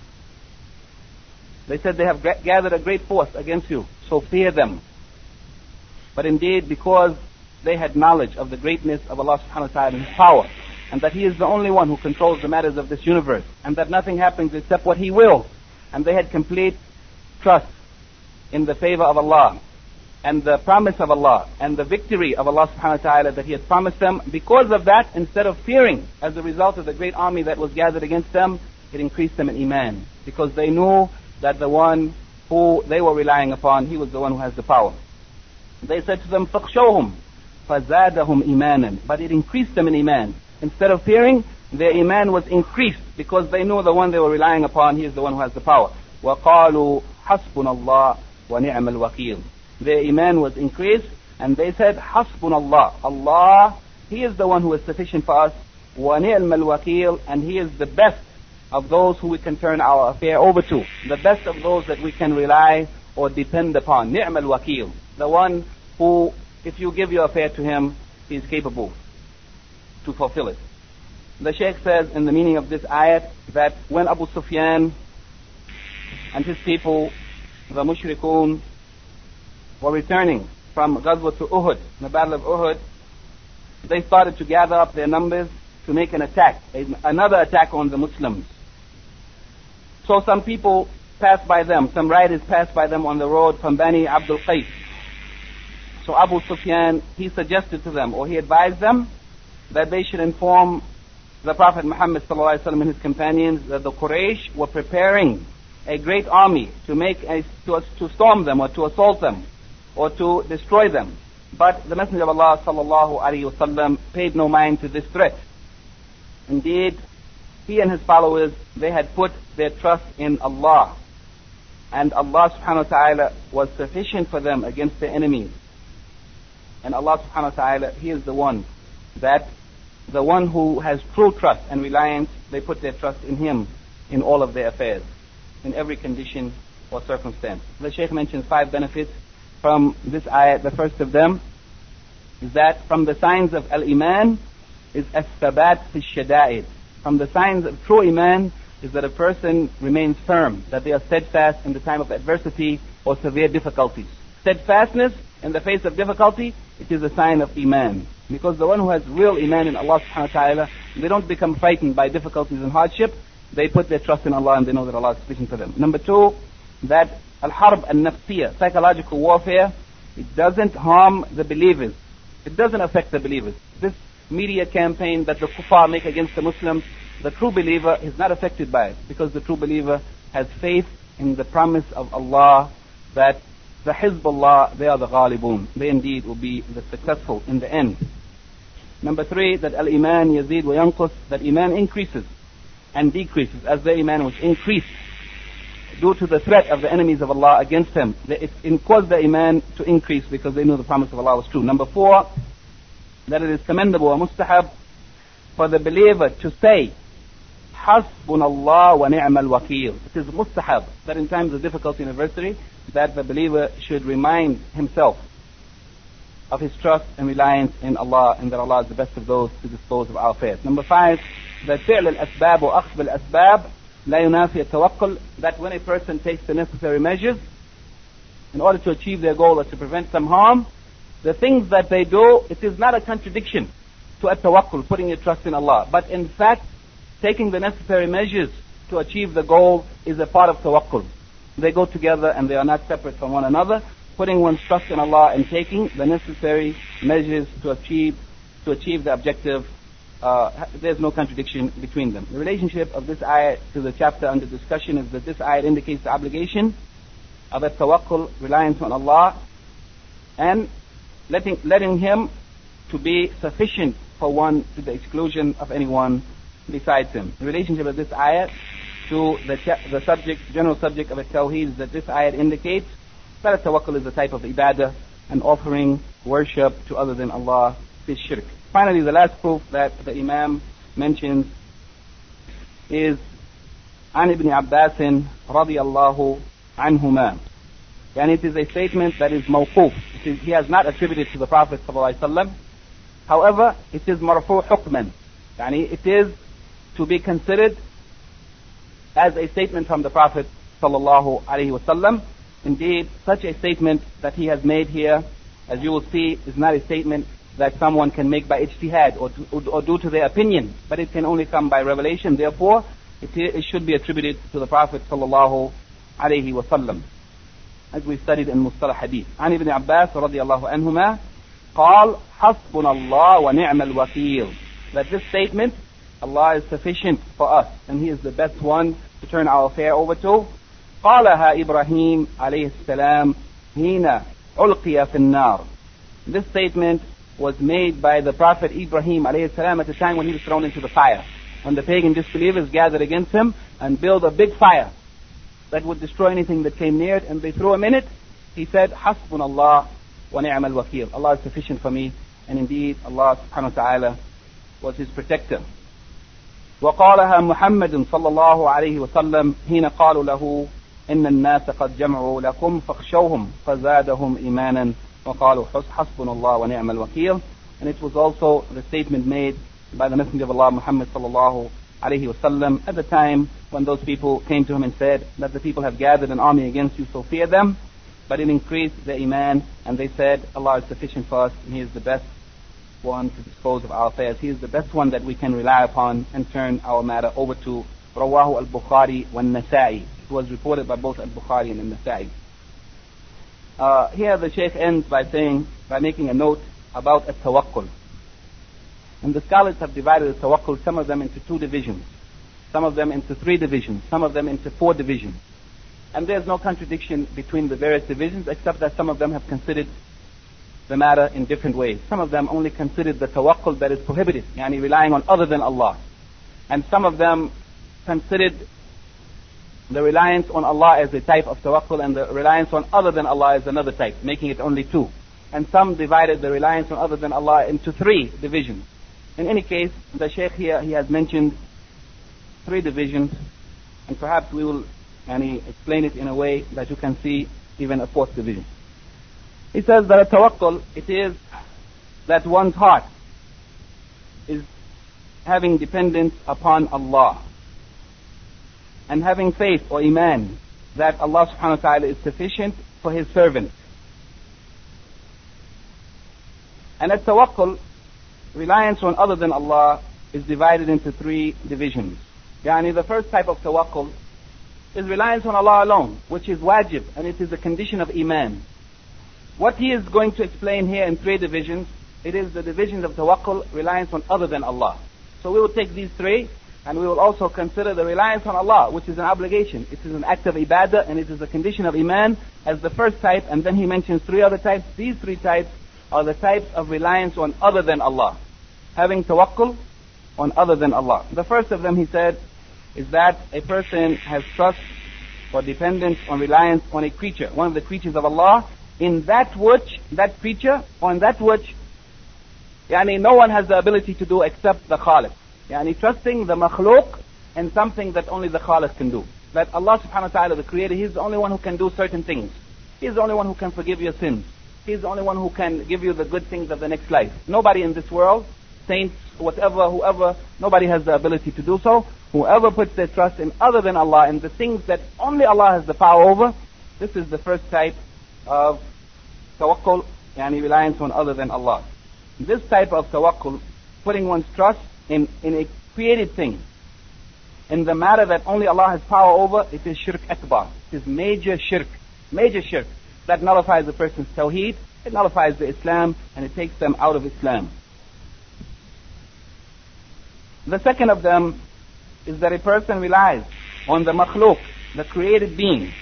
They said they have gathered a great force against you, so fear them. But indeed, because they had knowledge of the greatness of Allah subhanahu wa ta'ala and His power, and that He is the only one who controls the matters of this universe, and that nothing happens except what He wills, and they had complete trust in the favor of Allah, and the promise of Allah, and the victory of Allah subhanahu wa ta'ala that He had promised them, because of that, instead of fearing as a result of the great army that was gathered against them, it increased them in iman, because they knew that the one who they were relying upon, He was the one who has the power. They said to them, فَخْشَوْهُمْ فَزَادَهُمْ إِيمَانًا, but it increased them in iman. Instead of fearing, their iman was increased, because they knew the one they were relying upon, He is the one who has the power. وَقَالُوا حَسْبُنَ اللَّهُ وَنِعْمَ الْوَكِيلُ, their iman was increased, and they said, حَسْبُنَ اللَّهُ, Allah, He is the one who is sufficient for us, وَنِعْمَ الْوَكِيلُ, and He is the best of those who we can turn our affair over to, the best of those that we can rely or depend upon. Ni'm al-wakil, the one who, if you give your affair to Him, He is capable to fulfill it. The Shaykh says in the meaning of this ayat that when Abu Sufyan and his people, the mushrikun, were returning from Ghazwa to Uhud, the Battle of Uhud, they started to gather up their numbers to make an attack, another attack on the Muslims. So some people passed by them, some riders passed by them on the road from Bani Abdul Qais. So Abu Sufyan, he suggested to them, or he advised them, that they should inform the Prophet Muhammad sallallahu alaihi wasallam and his companions that the Quraysh were preparing a great army to make a, to, to storm them or to assault them or to destroy them. But the Messenger of Allah sallallahu alaihi wasallam paid no mind to this threat. Indeed, he and his followers, they had put their trust in Allah. And Allah subhanahu wa ta'ala was sufficient for them against their enemies. And Allah subhanahu wa ta'ala, He is the one that, the one who has true trust and reliance, they put their trust in Him in all of their affairs, in every condition or circumstance. The Shaykh mentions five benefits from this ayat. The first of them is that from the signs of al-iman is as-sabat fi shada'id. From the signs of true iman is that a person remains firm, that they are steadfast in the time of adversity or severe difficulties. Steadfastness in the face of difficulty, it is a sign of iman. Because the one who has real iman in Allah subhanahu wa ta'ala, they don't become frightened by difficulties and hardship. They put their trust in Allah and they know that Allah is sufficient for them. Number two, that al-harb al-nafsiyah, psychological warfare, it doesn't harm the believers. It doesn't affect the believers. This media campaign that the kuffar make against the Muslims, the true believer is not affected by it, because the true believer has faith in the promise of Allah that the Hizbullah, they are the ghalibun. They indeed will be the successful in the end. Number three, that al-iman yazid wa yanqus, that iman increases and decreases as the iman was increased due to the threat of the enemies of Allah against them. It caused the iman to increase because they knew the promise of Allah was true. Number four, that it is commendable or mustahab for the believer to say, Hasbunallah wa ni'mal wakeel. It is mustahab that in times of difficulty and adversity, that the believer should remind himself of his trust and reliance in Allah, and that Allah is the best of those to dispose of our affairs. Number five, that fi'l al-asbab or akhd al-asbab la yunafi al-tawakkul, that when a person takes the necessary measures in order to achieve their goal or to prevent some harm, the things that they do, it is not a contradiction to at-tawakkul, putting your trust in Allah. But in fact, taking the necessary measures to achieve the goal is a part of tawakkul. They go together and they are not separate from one another. Putting one's trust in Allah and taking the necessary measures to achieve to achieve the objective, uh, there's no contradiction between them. The relationship of this ayat to the chapter under discussion is that this ayat indicates the obligation of a tawakkul, reliance on Allah, and letting letting Him to be sufficient for one to the exclusion of anyone besides Him. The relationship of this ayat to the the subject, general subject of at-tawheed, is that this ayat indicates that at-tawakkul is a type of ibadah, and offering worship to other than Allah is shirk. Finally, the last proof that the Imam mentions is An Ibn Abbas radiyallahu anhuma. And it is a statement that is mawquf. It is, he has not attributed to the Prophet sallallahu alaihi wasallam. However, it is marfu' hukman. Yani it is to be considered as a statement from the Prophet sallallahu alaihi wasallam. Indeed, such a statement that he has made here, as you will see, is not a statement that someone can make by ijtihad or, or, or due to their opinion, but it can only come by revelation. Therefore, it, it should be attributed to the Prophet sallallahu alaihi wasallam, as we studied in Mustalah Hadith. An Ibn Abbas radiyallahu anhuma قال حسبنا الله ونعم الوكيل, that this statement, Allah is sufficient for us and He is the best one to turn our affair over to. قالها إبراهيم عليه السلام حين ألقي في النار. This statement was made by the Prophet Ibrahim alayhi salam at the time when he was thrown into the fire, when the pagan disbelievers gathered against him and built a big fire that would destroy anything that came near it, and they threw him in it. He said, Hasbunallah wa ni'mal wakeel. Allah is sufficient for me, and indeed Allah subhanahu wa ta'ala was his protector. وقالها محمد صلى الله عليه وسلم حين قالوا له إن الناس قد جمعوا لكم فاخشوهم فزادهم إيمانا وقالوا حسبنا الله ونعم الوكيل. And it was also the statement made by the Messenger of Allah Muhammad sallallahu alayhi wasallam at the time when those people came to him and said that the people have gathered an army against you, so fear them. But it increased their iman, and they said, Allah is sufficient for us, and He is the best one to dispose of our affairs. He is the best one that we can rely upon and turn our matter over to. Rawahu al-Bukhari wa Nasa'i. It was reported by both al-Bukhari and al-Nasa'i. Uh, here the Shaykh ends by saying, by making a note about at-tawakkul. And the scholars have divided at-tawakkul, some of them into two divisions, some of them into three divisions, some of them into four divisions. And there's no contradiction between the various divisions, except that some of them have considered the matter in different ways. Some of them only considered the tawakkul that is prohibited, yani relying on other than Allah. And some of them considered the reliance on Allah as a type of tawakkul, and the reliance on other than Allah as another type, making it only two. And some divided the reliance on other than Allah into three divisions. In any case, the Shaykh here, he has mentioned three divisions, and perhaps we will yani, explain it in a way that you can see even a fourth division. He says that a tawakkul, it is that one's heart is having dependence upon Allah and having faith or iman that Allah subhanahu wa ta'ala is sufficient for his servant. And a tawakkul, reliance on other than Allah, is divided into three divisions. Yani the first type of tawakkul is reliance on Allah alone, which is wajib, and it is a condition of iman. What he is going to explain here in three divisions, it is the divisions of tawakkul, reliance on other than Allah. So we will take these three, and we will also consider the reliance on Allah, which is an obligation. It is an act of ibadah, and it is a condition of iman as the first type, and then he mentions three other types. These three types are the types of reliance on other than Allah. Having tawakkul on other than Allah. The first of them, he said, is that a person has trust or dependence on reliance on a creature, one of the creatures of Allah, in that which, that creature, on that which, yani no one has the ability to do except the Khaliq. Yani trusting the makhluk and something that only the Khaliq can do. That Allah subhanahu wa ta'ala, the creator, He's the only one who can do certain things. He's the only one who can forgive your sins. He's the only one who can give you the good things of the next life. Nobody in this world, saints, whatever, whoever, nobody has the ability to do so. Whoever puts their trust in other than Allah and the things that only Allah has the power over, this is the first type of tawakkul, yani reliance on other than Allah. This type of tawakkul, putting one's trust in, in a created thing, in the matter that only Allah has power over, it is shirk akbar. It is major shirk, major shirk. That nullifies a person's tawheed, it nullifies the Islam, and it takes them out of Islam. The second of them is that a person relies on the makhluk, the created being,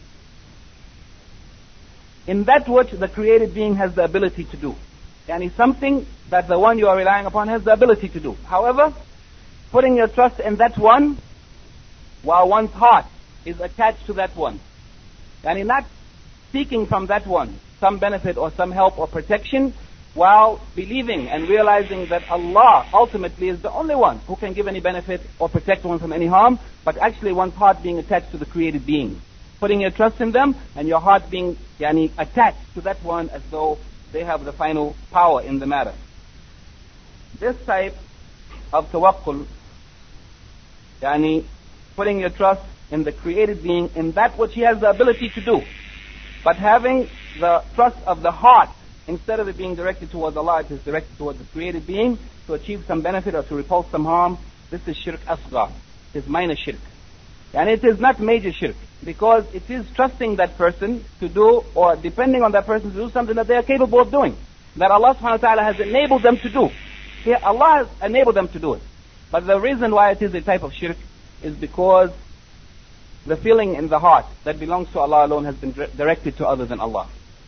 in that which the created being has the ability to do. Yani something that the one you are relying upon has the ability to do. However, putting your trust in that one, while one's heart is attached to that one. Yani not seeking from that one some benefit or some help or protection, while believing and realizing that Allah ultimately is the only one who can give any benefit or protect one from any harm, but actually one's heart being attached to the created being. Putting your trust in them and your heart being yani, attached to that one as though they have the final power in the matter. This type of tawakkul, yani putting your trust in the created being, in that which he has the ability to do, but having the trust of the heart, instead of it being directed towards Allah, it is directed towards the created being to achieve some benefit or to repulse some harm. This is shirk asghar. It is minor shirk. And it is not major shirk, because it is trusting that person to do, or depending on that person to do something that they are capable of doing, that Allah subhanahu wa ta'ala has enabled them to do. Here, Allah has enabled them to do it. But the reason why it is a type of shirk is because the feeling in the heart that belongs to Allah alone has been directed to other than Allah.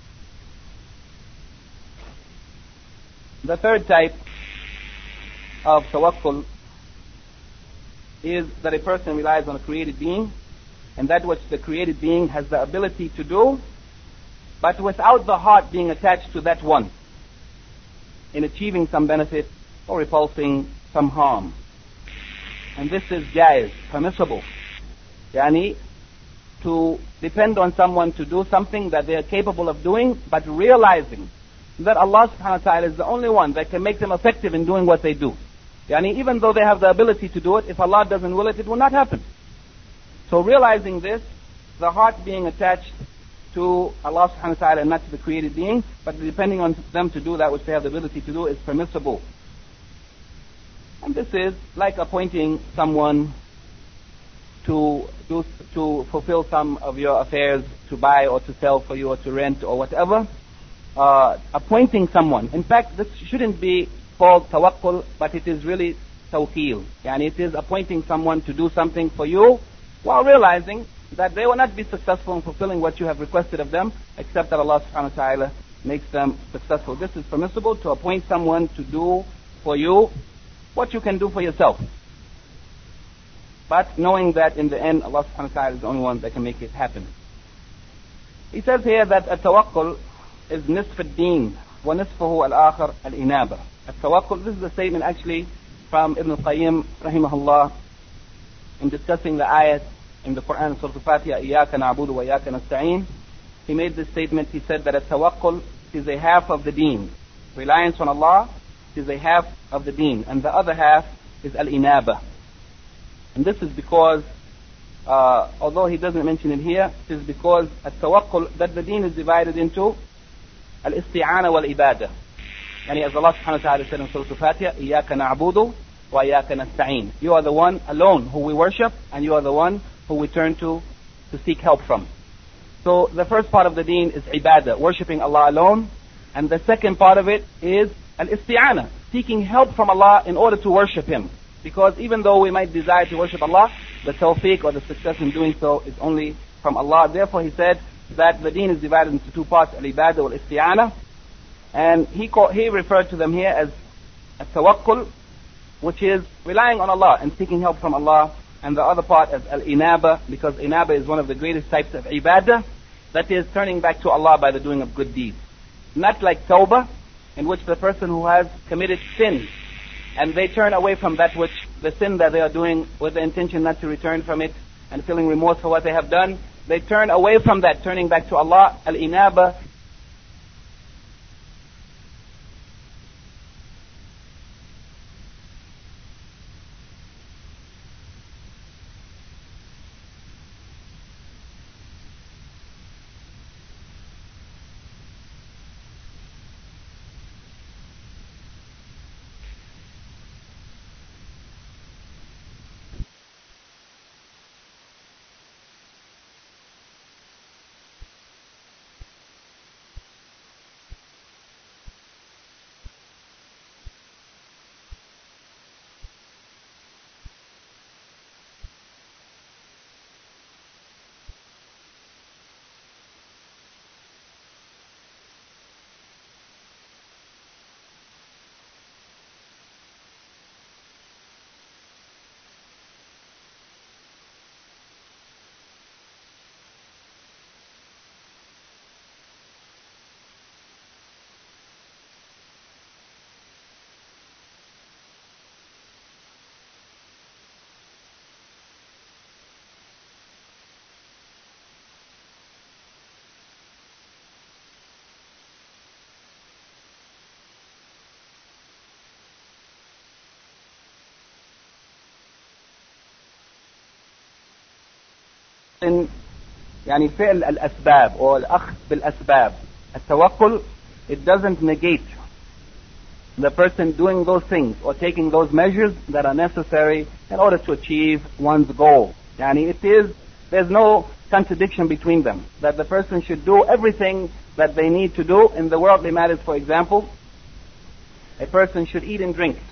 The third type of tawakkul is that a person relies on a created being, and that which the created being has the ability to do, but without the heart being attached to that one, in achieving some benefit or repulsing some harm. And this is jaiz, permissible. Yani, to depend on someone to do something that they are capable of doing, but realizing that Allah subhanahu wa ta'ala is the only one that can make them effective in doing what they do. Yani, even though they have the ability to do it, if Allah doesn't will it, it will not happen. So realizing this, the heart being attached to Allah subhanahu wa ta'ala and not to the created being, but depending on them to do that which they have the ability to do, is permissible. And this is like appointing someone to do, to fulfill some of your affairs, to buy or to sell for you or to rent or whatever. Uh, appointing someone. In fact, this shouldn't be called tawakkul, but it is really tawqeel. Yani it is appointing someone to do something for you, while realizing that they will not be successful in fulfilling what you have requested of them, except that Allah subhanahu wa ta'ala makes them successful. This is permissible, to appoint someone to do for you what you can do for yourself. But knowing that in the end, Allah subhanahu wa ta'ala is the only one that can make it happen. He says here that at-tawakkul is nisf ad-deen, wa nisfuhu al-akhar al-inaba. At-tawakkul, this is a statement actually from Ibn al-Qayyim, rahimahullah, in discussing the ayat in the Quran, Surah Al-Fatiha, إِيَّاكَ نَعْبُدُ وَإِيَّاكَ نَسْتَعِينُ. He made this statement, he said that at-tawakkul is a half of the deen. Reliance on Allah is a half of the deen, and the other half is al-inaba. And this is because, uh, although he doesn't mention it here, it is because at-tawakkul, that the deen is divided into al-isti'ana wal-ibadah. And as Allah subhanahu wa ta'ala said in Surah Al-Fatiha, إِيَّاكَ نَعْبُدُ وَإِيَّاكَ نَسْتَعِينُ. You are the one alone who we worship, and you are the one who we turn to to seek help from. So the first part of the deen is ibadah, worshipping Allah alone. And the second part of it is al-isti'ana, seeking help from Allah in order to worship Him. Because even though we might desire to worship Allah, the tawfiq or the success in doing so is only from Allah. Therefore he said that the deen is divided into two parts, al-ibadah wal-isti'ana. And he, call, he referred to them here as al-tawakkul, which is relying on Allah and seeking help from Allah. And the other part as al-inaba, because inaba is one of the greatest types of ibadah, that is turning back to Allah by the doing of good deeds. Not like tawbah, in which the person who has committed sin, and they turn away from that which, the sin that they are doing, with the intention not to return from it, and feeling remorse for what they have done, they turn away from that, turning back to Allah. Al-inaba يعني فعل الأسباب or الأخذ بالأسباب. التوكل, it doesn't negate the person doing those things or taking those measures that are necessary in order to achieve one's goal. يعني it is, there's no contradiction between them, that the person should do everything that they need to do in the worldly matters. For example, a person should eat and drink.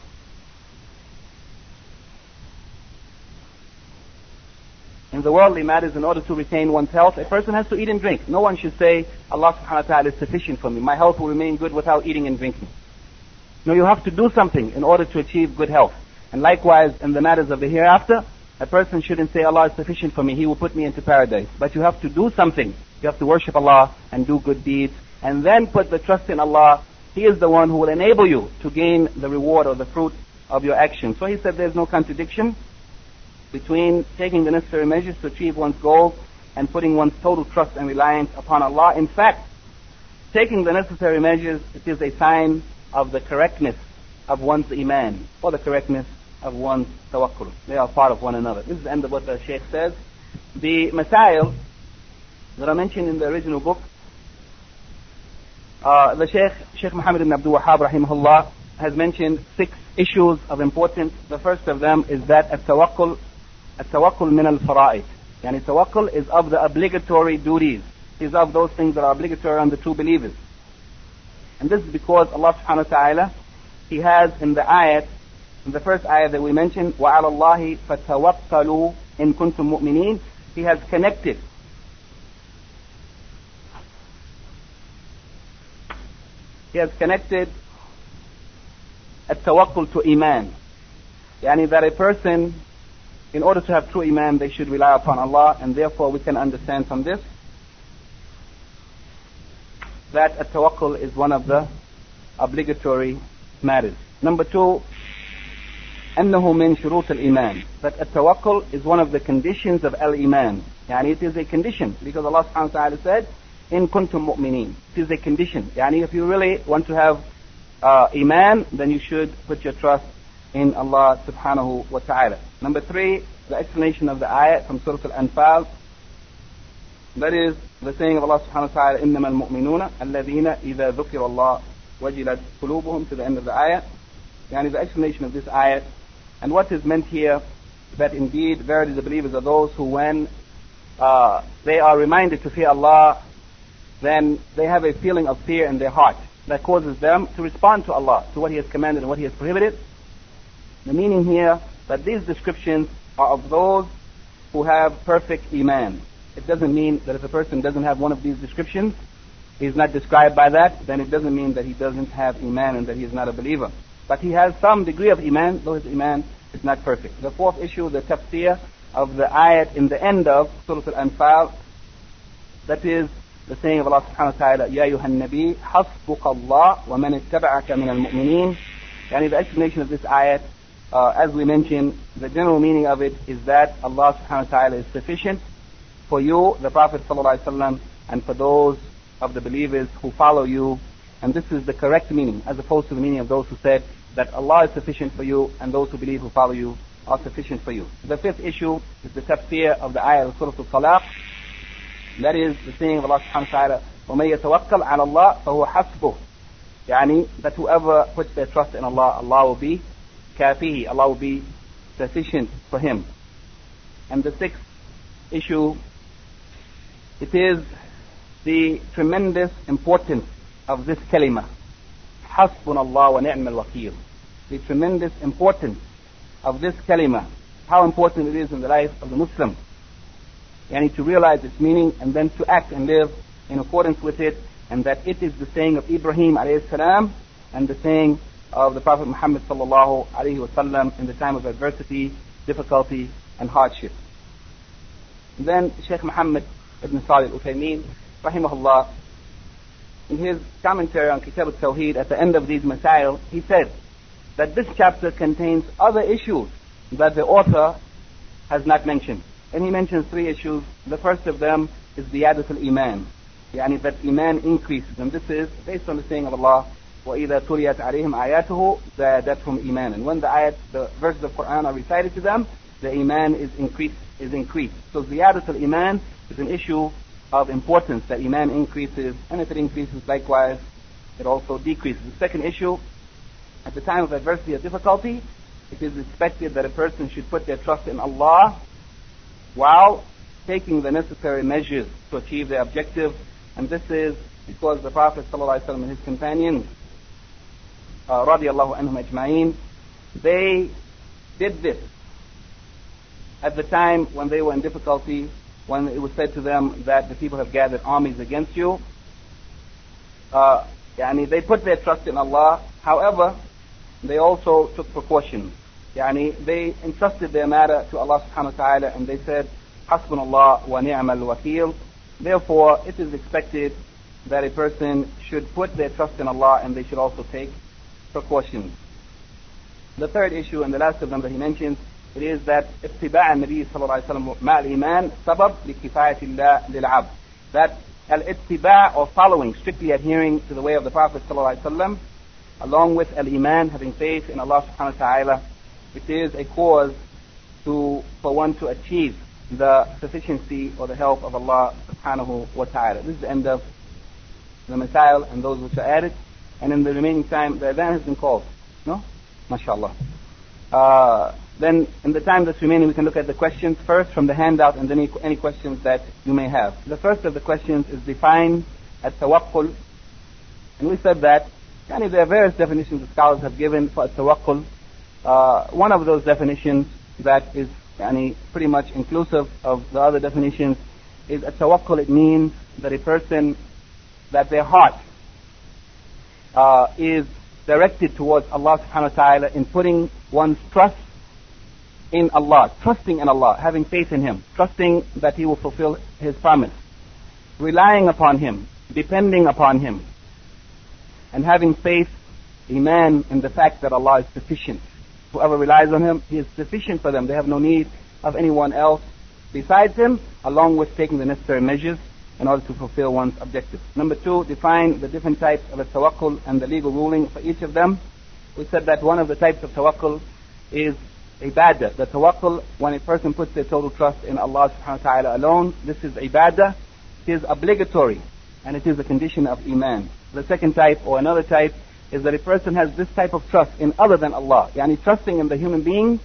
In the worldly matters, in order to retain one's health, a person has to eat and drink. No one should say, Allah subhanahu wa ta'ala is sufficient for me. My health will remain good without eating and drinking. No, you have to do something in order to achieve good health. And likewise, in the matters of the hereafter, a person shouldn't say, Allah is sufficient for me, He will put me into paradise. But you have to do something. You have to worship Allah and do good deeds, and then put the trust in Allah. He is the one who will enable you to gain the reward or the fruit of your action. So he said there's no contradiction between taking the necessary measures to achieve one's goal and putting one's total trust and reliance upon Allah. In fact, taking the necessary measures, it is a sign of the correctness of one's iman, or the correctness of one's tawakkul. They are part of one another. This is the end of what the Shaykh says. The masail that are mentioned in the original book, uh, the Shaykh, Shaykh Muhammad ibn Abdul Wahhab rahimahullah, has mentioned six issues of importance. The first of them is that at-tawakkul التوكل من الفرائض. يعني tawakkul is of the obligatory duties, is of those things that are obligatory on the true believers. And this is because Allah subhanahu wa ta'ala, He has in the ayat, in the first ayat that we mentioned, وَعَلَى اللَّهِ فَتَوَكَّلُوا إِن كُنتُم مُؤْمِنِينَ, he has connected he has connected at-tawakkul to iman. Yani that a person, in order to have true iman, they should rely upon Allah, and therefore we can understand from this that at-tawakkul is one of the obligatory matters. Number two, أنه من شروط الإيمان, that at-tawakkul is one of the conditions of al-iman. Yani it is a condition, because Allah subhanahu wa ta'ala said, in kuntum mu'mineen. It is a condition. Yani if you really want to have uh, iman, then you should put your trust in Allah subhanahu wa ta'ala. Number three, the explanation of the ayat from Surah Al-Anfal. That is the saying of Allah subhanahu wa ta'ala, إِنَّمَا الْمُؤْمِنُونَ الَّذِينَ إِذَا ذُكِرَ اللَّهُ وَجِلَتْ قُلُوبُهُم, to the end of the ayat. Yani the explanation of this ayat. And what is meant here, that indeed, verily the believers are those who, when uh, they are reminded to fear Allah, then they have a feeling of fear in their heart that causes them to respond to Allah, to what He has commanded and what He has prohibited. The meaning here, that these descriptions are of those who have perfect iman. It doesn't mean that if a person doesn't have one of these descriptions, he is not described by that, then it doesn't mean that he doesn't have iman and that he is not a believer. But he has some degree of iman, though his iman is not perfect. The fourth issue, the tafsir of the ayat in the end of Surah Al-Anfal, that is the saying of Allah subhanahu wa ta'ala, Ya ayyuhan nabi, hasbuka Allah wa man ittaba'aka min al-mu'mineen. Yani the explanation of this ayat, uh, as we mentioned, the general meaning of it is that Allah subhanahu wa ta'ala is sufficient for you, the Prophet sallallahu alaihi wasallam, and for those of the believers who follow you. And this is the correct meaning, as opposed to the meaning of those who said that Allah is sufficient for you and those who believe who follow you are sufficient for you. The fifth issue is the tafsir of the ayah of Surah Al-Talaq. That is the saying of Allah subhanahu wa ta'ala, وَمَن يَتَوَكَّلْ عَلَى اللَّهِ فَهُوَ حَسْبُهُ. Yani that whoever puts their trust in Allah, Allah will be kafihi, Allah will be sufficient for him. And the sixth issue, it is the tremendous importance of this kalima, Hasbunallah wa ni'mal wakeel. The tremendous importance of this kalima, how important it is in the life of the Muslim. Yani to realize its meaning and then to act and live in accordance with it, and that it is the saying of Ibrahim alayhi salam and the saying of the Prophet Muhammad sallallahu alayhi wasallam in the time of adversity, difficulty and hardship. And then Shaykh Muhammad ibn Salih al-Uthaymeen rahimahullah, in his commentary on Kitab al-Tawheed, at the end of these masail, he said that this chapter contains other issues that the author has not mentioned. And he mentions three issues. The first of them is Ziyadat al-Iman, yani that Iman increases. And this is based on the saying of Allah, وَإِذَا تُلِيَتْ عَلَيْهِمْ آيَاتُهُ زَادَتْهُمْ إِيمَانًا. And when the ayat, the verses of Quran are recited to them, the Iman is increased. Is increased. So Ziyadat al-Iman is an issue of importance, that Iman increases, and if it increases, likewise, it also decreases. The second issue, at the time of adversity or difficulty, it is expected that a person should put their trust in Allah while taking the necessary measures to achieve their objective. And this is because the Prophet ﷺ and his companions, uh, radiallahu anhum ajma'een, they did this at the time when they were in difficulty, when it was said to them that the people have gathered armies against you. Uh, yani they put their trust in Allah. However, they also took precautions. Yani they entrusted their matter to Allah subhanahu wa ta'ala, and they said, Hasbunallah wa ni'mal wakeel. Therefore, it is expected that a person should put their trust in Allah, and they should also take precautions. The third issue, and the last of them that he mentions, it is that اتباع النبي صلى الله عليه وسلم مع الإيمان سبب لكفاية الله للعبد. That al-ittiba', or following, strictly adhering to the way of the Prophet صلى الله عليه وسلم, along with al-iman, having faith in Allah subhanahu wa ta'ala, it is a cause to, for one to achieve the sufficiency or the help of Allah subhanahu wa ta'ala. This is the end of the masail and those which are added. And in the remaining time, the adhan has been called. No? MashaAllah. Uh, then in the time that's remaining, we can look at the questions first from the handout, and then any, any questions that you may have. The first of the questions is defined as tawakkul. And we said that yani there are various definitions the scholars have given for tawakkul. Uh, one of those definitions that is yani pretty much inclusive of the other definitions, is at-tawakkul. It means that a person, that their heart uh, is directed towards Allah subhanahu wa ta'ala in putting one's trust in Allah, trusting in Allah, having faith in Him, trusting that He will fulfill His promise, relying upon Him, depending upon Him, and having faith, iman, in the fact that Allah is sufficient. Whoever relies on Him, He is sufficient for them. They have no need of anyone else besides Him, along with taking the necessary measures in order to fulfill one's objectives. Number two, define the different types of tawakkul and the legal ruling for each of them. We said that one of the types of tawakkul is ibadah. The tawakkul, when a person puts their total trust in Allah subhanahu wa ta'ala alone, this is ibadah. It is obligatory, and it is a condition of iman. The second type, or another type, is that a person has this type of trust in other than Allah, yani trusting in the human being,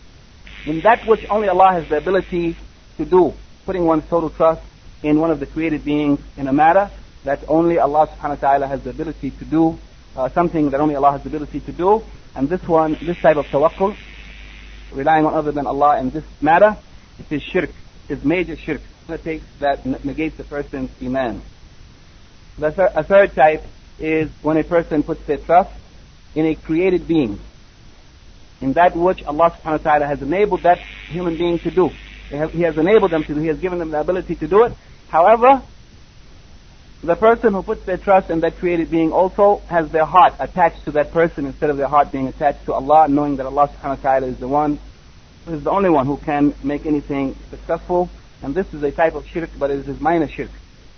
in that which only Allah has the ability to do, putting one's total trust in one of the created beings in a matter that only Allah subhanahu wa ta'ala has the ability to do, uh, something that only Allah has the ability to do. And this one, this type of tawakkul, relying on other than Allah in this matter, it is shirk, it is major shirk, that negates the person's iman. The thir- a third type is when a person puts their trust in a created being, in that which Allah subhanahu wa ta'ala has enabled that human being to do. He has enabled them to do, He has given them the ability to do it. However, the person who puts their trust in that created being also has their heart attached to that person instead of their heart being attached to Allah, knowing that Allah subhanahu wa ta'ala is the one, is the only one who can make anything successful. And this is a type of shirk, but it is minor shirk.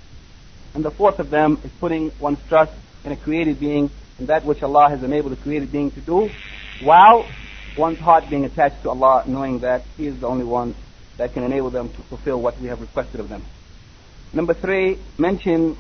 And the fourth of them is putting one's trust in a created being, in that which Allah has enabled the created being to do, while one's heart being attached to Allah, knowing that He is the only one that can enable them to fulfill what we have requested of them. Number three, mention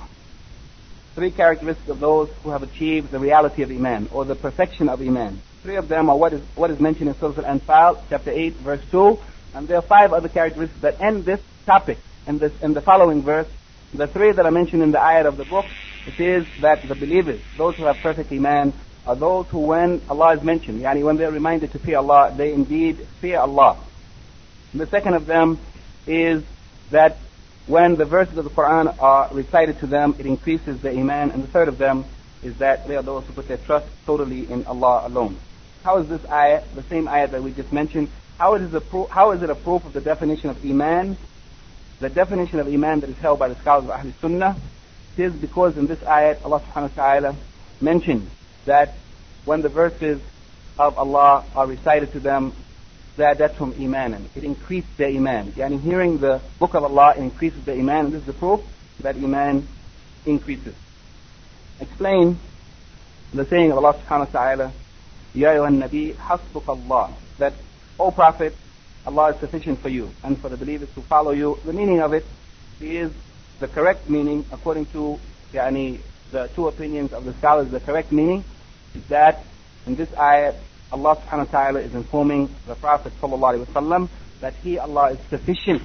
three characteristics of those who have achieved the reality of Iman, or the perfection of Iman. Three of them are what is what is mentioned in Surah Al-Anfal, chapter eight, verse two, and there are five other characteristics that end this topic in this in the following verse. The three that are mentioned in the ayat of the book, it is that the believers, those who have perfect Iman, are those who, when Allah is mentioned, yani when they are reminded to fear Allah, they indeed fear Allah. And the second of them is that when the verses of the Quran are recited to them, it increases their Iman. And the third of them is that they are those who put their trust totally in Allah alone. How is this ayat, the same ayat that we just mentioned, how it is a pro- how is it a proof of the definition of Iman? The definition of Iman that is held by the scholars of Ahl Sunnah, it is because in this ayat Allah subhanahu wa ta'ala mentioned that when the verses of Allah are recited to them, زادتهم إيمانا, it increased their Iman. Yani hearing the book of Allah, it increases their Iman, and this is the proof that Iman increases. Explain the saying of Allah subhanahu wa ta'ala, Ya ayyuhan nabi hasbuk Allah, that, O Prophet, Allah is sufficient for you and for the believers who follow you. The meaning of it is the correct meaning, according to yani, the two opinions of the scholars. The correct meaning is that in this ayat, Allah subhanahu wa ta'ala is informing the Prophet sallallahu alaihi wasallam that He, Allah, is sufficient.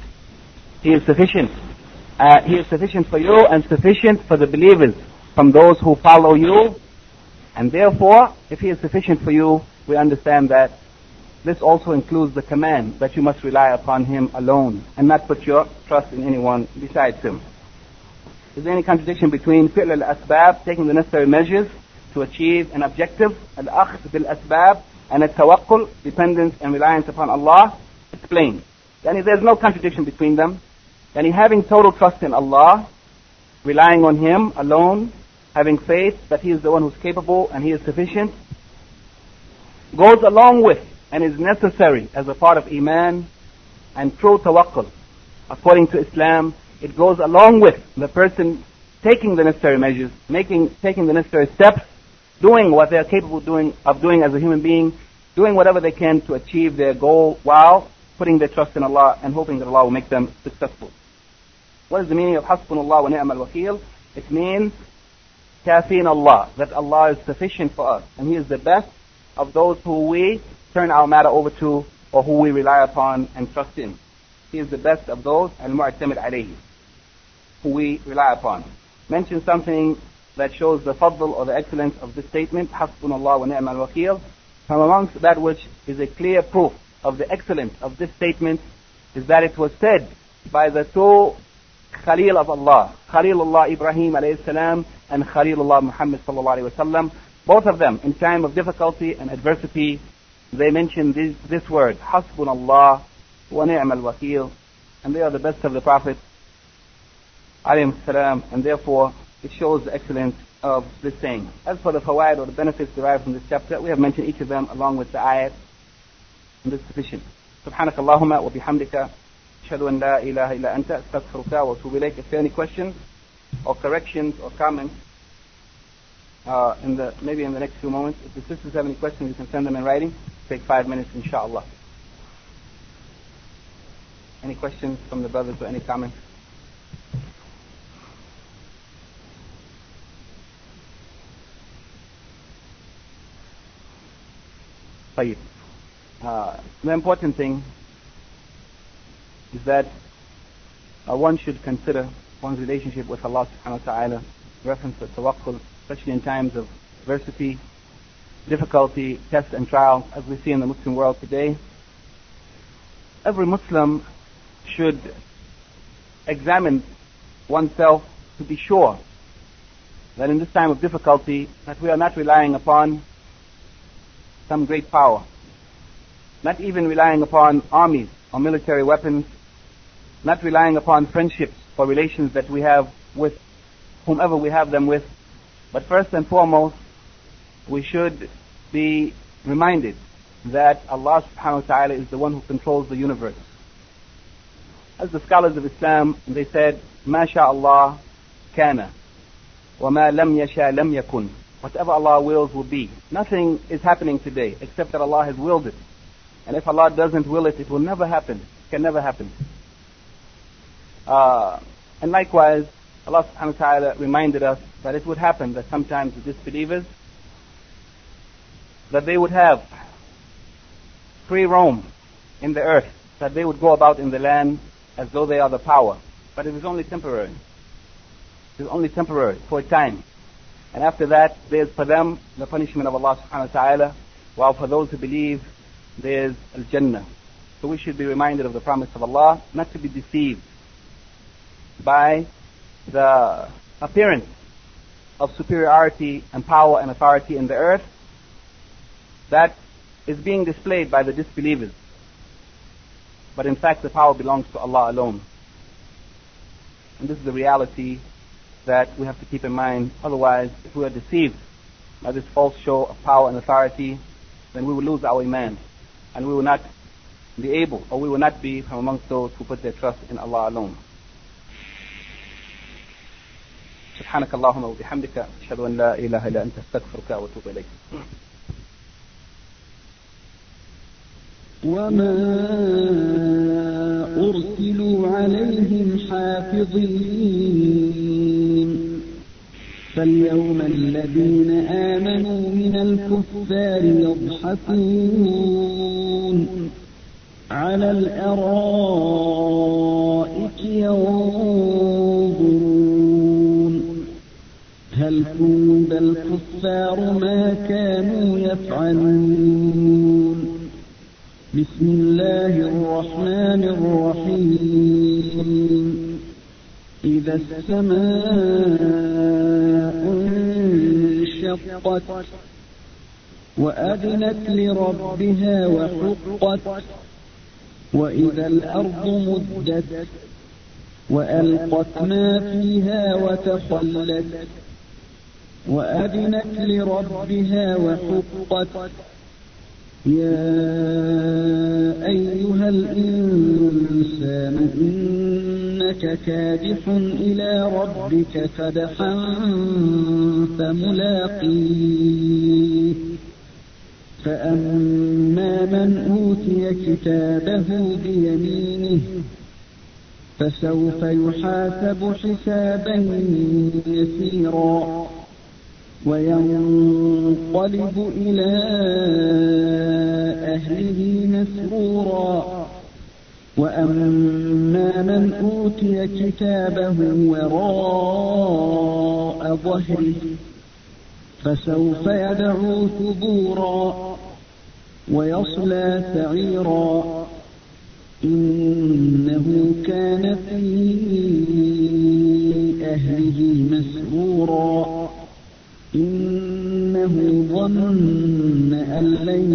He is sufficient. Uh, he is sufficient for you and sufficient for the believers from those who follow you. And therefore, if He is sufficient for you, we understand that this also includes the command that you must rely upon Him alone and not put your trust in anyone besides Him. Is there any contradiction between fi'l al-asbab, taking the necessary measures to achieve an objective, al-akhd bil-asbab, and al-tawakkul, dependence and reliance upon Allah? Explain. Yani there's no contradiction between them. Yani having total trust in Allah, relying on Him alone, having faith that He is the one who's capable and He is sufficient, goes along with and is necessary as a part of Iman and true tawakkul. According to Islam, it goes along with the person taking the necessary measures, making, taking the necessary steps, doing what they are capable of doing, of doing as a human being, doing whatever they can to achieve their goal while putting their trust in Allah and hoping that Allah will make them successful. What is the meaning of Hasbunallah wa ni'mal wakeel? It means Kafin Allah, that Allah is sufficient for us and He is the best of those who we turn our matter over to or who we rely upon and trust in. He is the best of those, al-mu'tamid alayhi, who we rely upon. Mention something that shows the fadl or the excellence of this statement, Hasbunallah wa ni'mal wakeel, from amongst that which is a clear proof of the excellence of this statement is that it was said by the two Khalil of Allah, Khalilullah Ibrahim alayhi salam and Khalilullah Muhammad sallallahu alayhi wa sallam. Both of them, in time of difficulty and adversity, they mention this, this word, Hasbunallah wa ni'mal wakil, and they are the best of the Prophets alayhi salam, and therefore it shows the excellence of this saying. As for the fawaid or the benefits derived from this chapter, we have mentioned each of them along with the ayat, and this is sufficient. Subhanak Allahumma wa bihamdika ashhadu an la ilaha illa anta astaghfiruka wa atubu ilayk. If there are any questions or corrections or comments, uh, in the maybe in the next few moments, if the sisters have any questions, you can send them in writing. Take five minutes, inshallah. Any questions from the brothers or any comments? Uh, the important thing is that uh, one should consider one's relationship with Allah subhanahu wa ta'ala, reference to tawakkul, especially in times of adversity, difficulty, test and trial, as we see in the Muslim world today. Every Muslim should examine oneself to be sure that in this time of difficulty that we are not relying upon some great power, not even relying upon armies or military weapons, not relying upon friendships or relations that we have with whomever we have them with, but first and foremost, we should be reminded that Allah subhanahu wa ta'ala is the one who controls the universe. As the scholars of Islam, they said, Ma sha'Allah kana, wa ma lam yasha lam yakun. Whatever Allah wills will be. Nothing is happening today except that Allah has willed it. And if Allah doesn't will it, it will never happen. It can never happen. Uh, and likewise, Allah subhanahu wa ta'ala reminded us that it would happen that sometimes the disbelievers, that they would have free roam in the earth, that they would go about in the land as though they are the power. But it is only temporary. It is only temporary, for a time. And after that, there's for them the punishment of Allah subhanahu wa ta'ala, while for those who believe, there's Al-Jannah. So we should be reminded of the promise of Allah, not to be deceived by the appearance of superiority and power and authority in the earth that is being displayed by the disbelievers. But in fact, the power belongs to Allah alone. And this is the reality that we have to keep in mind. Otherwise, if we are deceived by this false show of power and authority, then we will lose our iman, and we will not be able, or we will not be from amongst those who put their trust in Allah alone. سبحانك اللهم وبحمدك أشهد أن لا إله إلا أنت أستغفرك وأتوب إليك. وما أرسلوا عليهم حافظين فاليوم الذين آمنوا من الكفار يضحكون على الأرائك ينظرون هل ثوب الكفار ما كانوا يفعلون بسم الله الرحمن الرحيم إذا السماء انشقت وأذنت لربها وحقت وإذا الأرض مدت وألقت ما فيها وتخلت وأذنت لربها وحقت يا أيها الإنسان إنك كادح إلى ربك كدحا فملاقيه فأما من أوتي كتابه بيمينه فسوف يحاسب حسابا يسيرا وينقلب إلى أهله مسرورا وأما من أوتي كتابه وراء ظهره فسوف يدعو ثبورا ويصلى سعيرا إنه كان في أهله مسرورا إنه ظن أن لن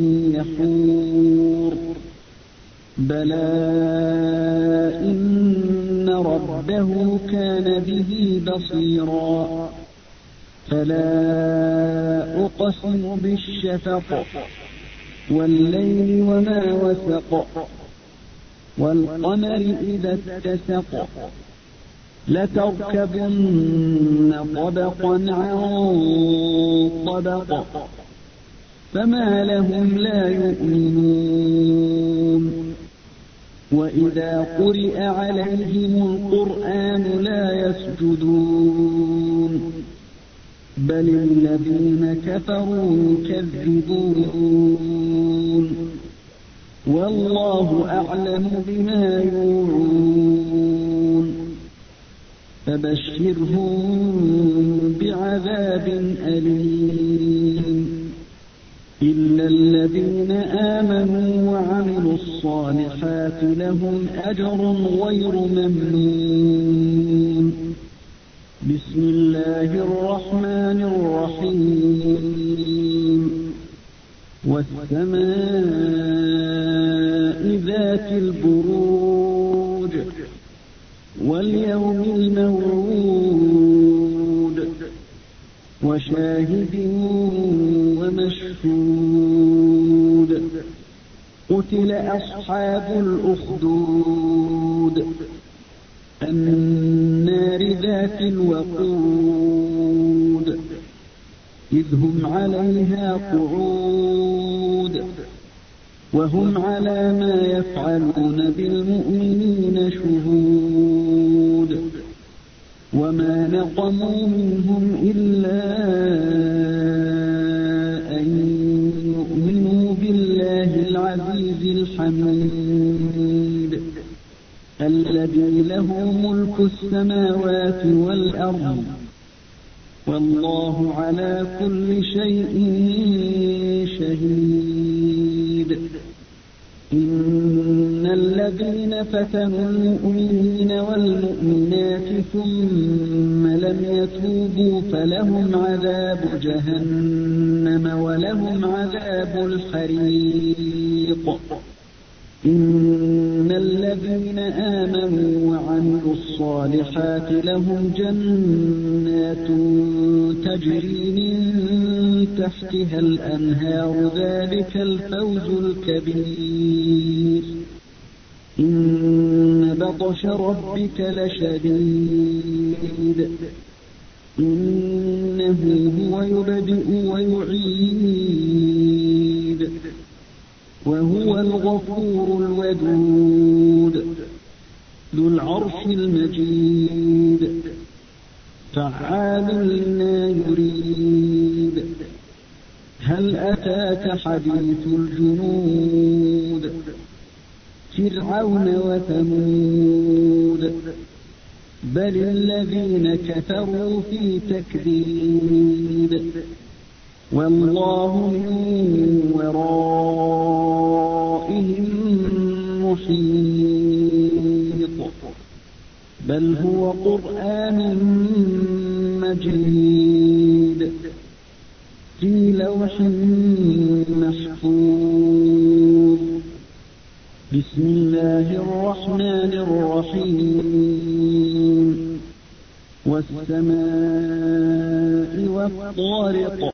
يحور بلى إن ربه كان به بصيرا فلا أقسم بالشفق والليل وما وسق والقمر إذا اتسق لتركبن طبقا عن طبق فما لهم لا يؤمنون وإذا قرئ عليهم القرآن لا يسجدون بل الذين كفروا يكذبون والله أعلم بما يوعون فبشرهم بعذاب أليم إلا الذين آمنوا وعملوا الصالحات لهم أجر غير ممنون بسم الله الرحمن الرحيم والسماء ذات البروج واليوم الموعود وشاهد ومشهود قتل أصحاب الأخدود النار ذات الوقود إذ هم عليها قعود وهم على ما يفعلون بالمؤمنين شهود وما نقموا منهم إلا أن يؤمنوا بالله العزيز الحميد الذي له ملك السماوات والأرض والله على كل شيء شهيد إن الذين فتنوا المؤمنين والمؤمنات ثم لم يتوبوا فلهم عذاب جهنم ولهم عذاب الحريق إن الذين آمنوا وعملوا الصالحات لهم جنات تجري من تحتها الأنهار ذلك الفوز الكبير إن بطش ربك لشديد إنه هو يبدئ ويعيد وهو الغفور الودود ذو العرش المجيد فعال لما يريد هل أتاك حديث الجنود فرعون وثمود بل الذين كفروا في تكذيب والله من ورائهم محيط بل هو قرآن مجيد في لوح محفوظ بسم الله الرحمن الرحيم والسماء والطارق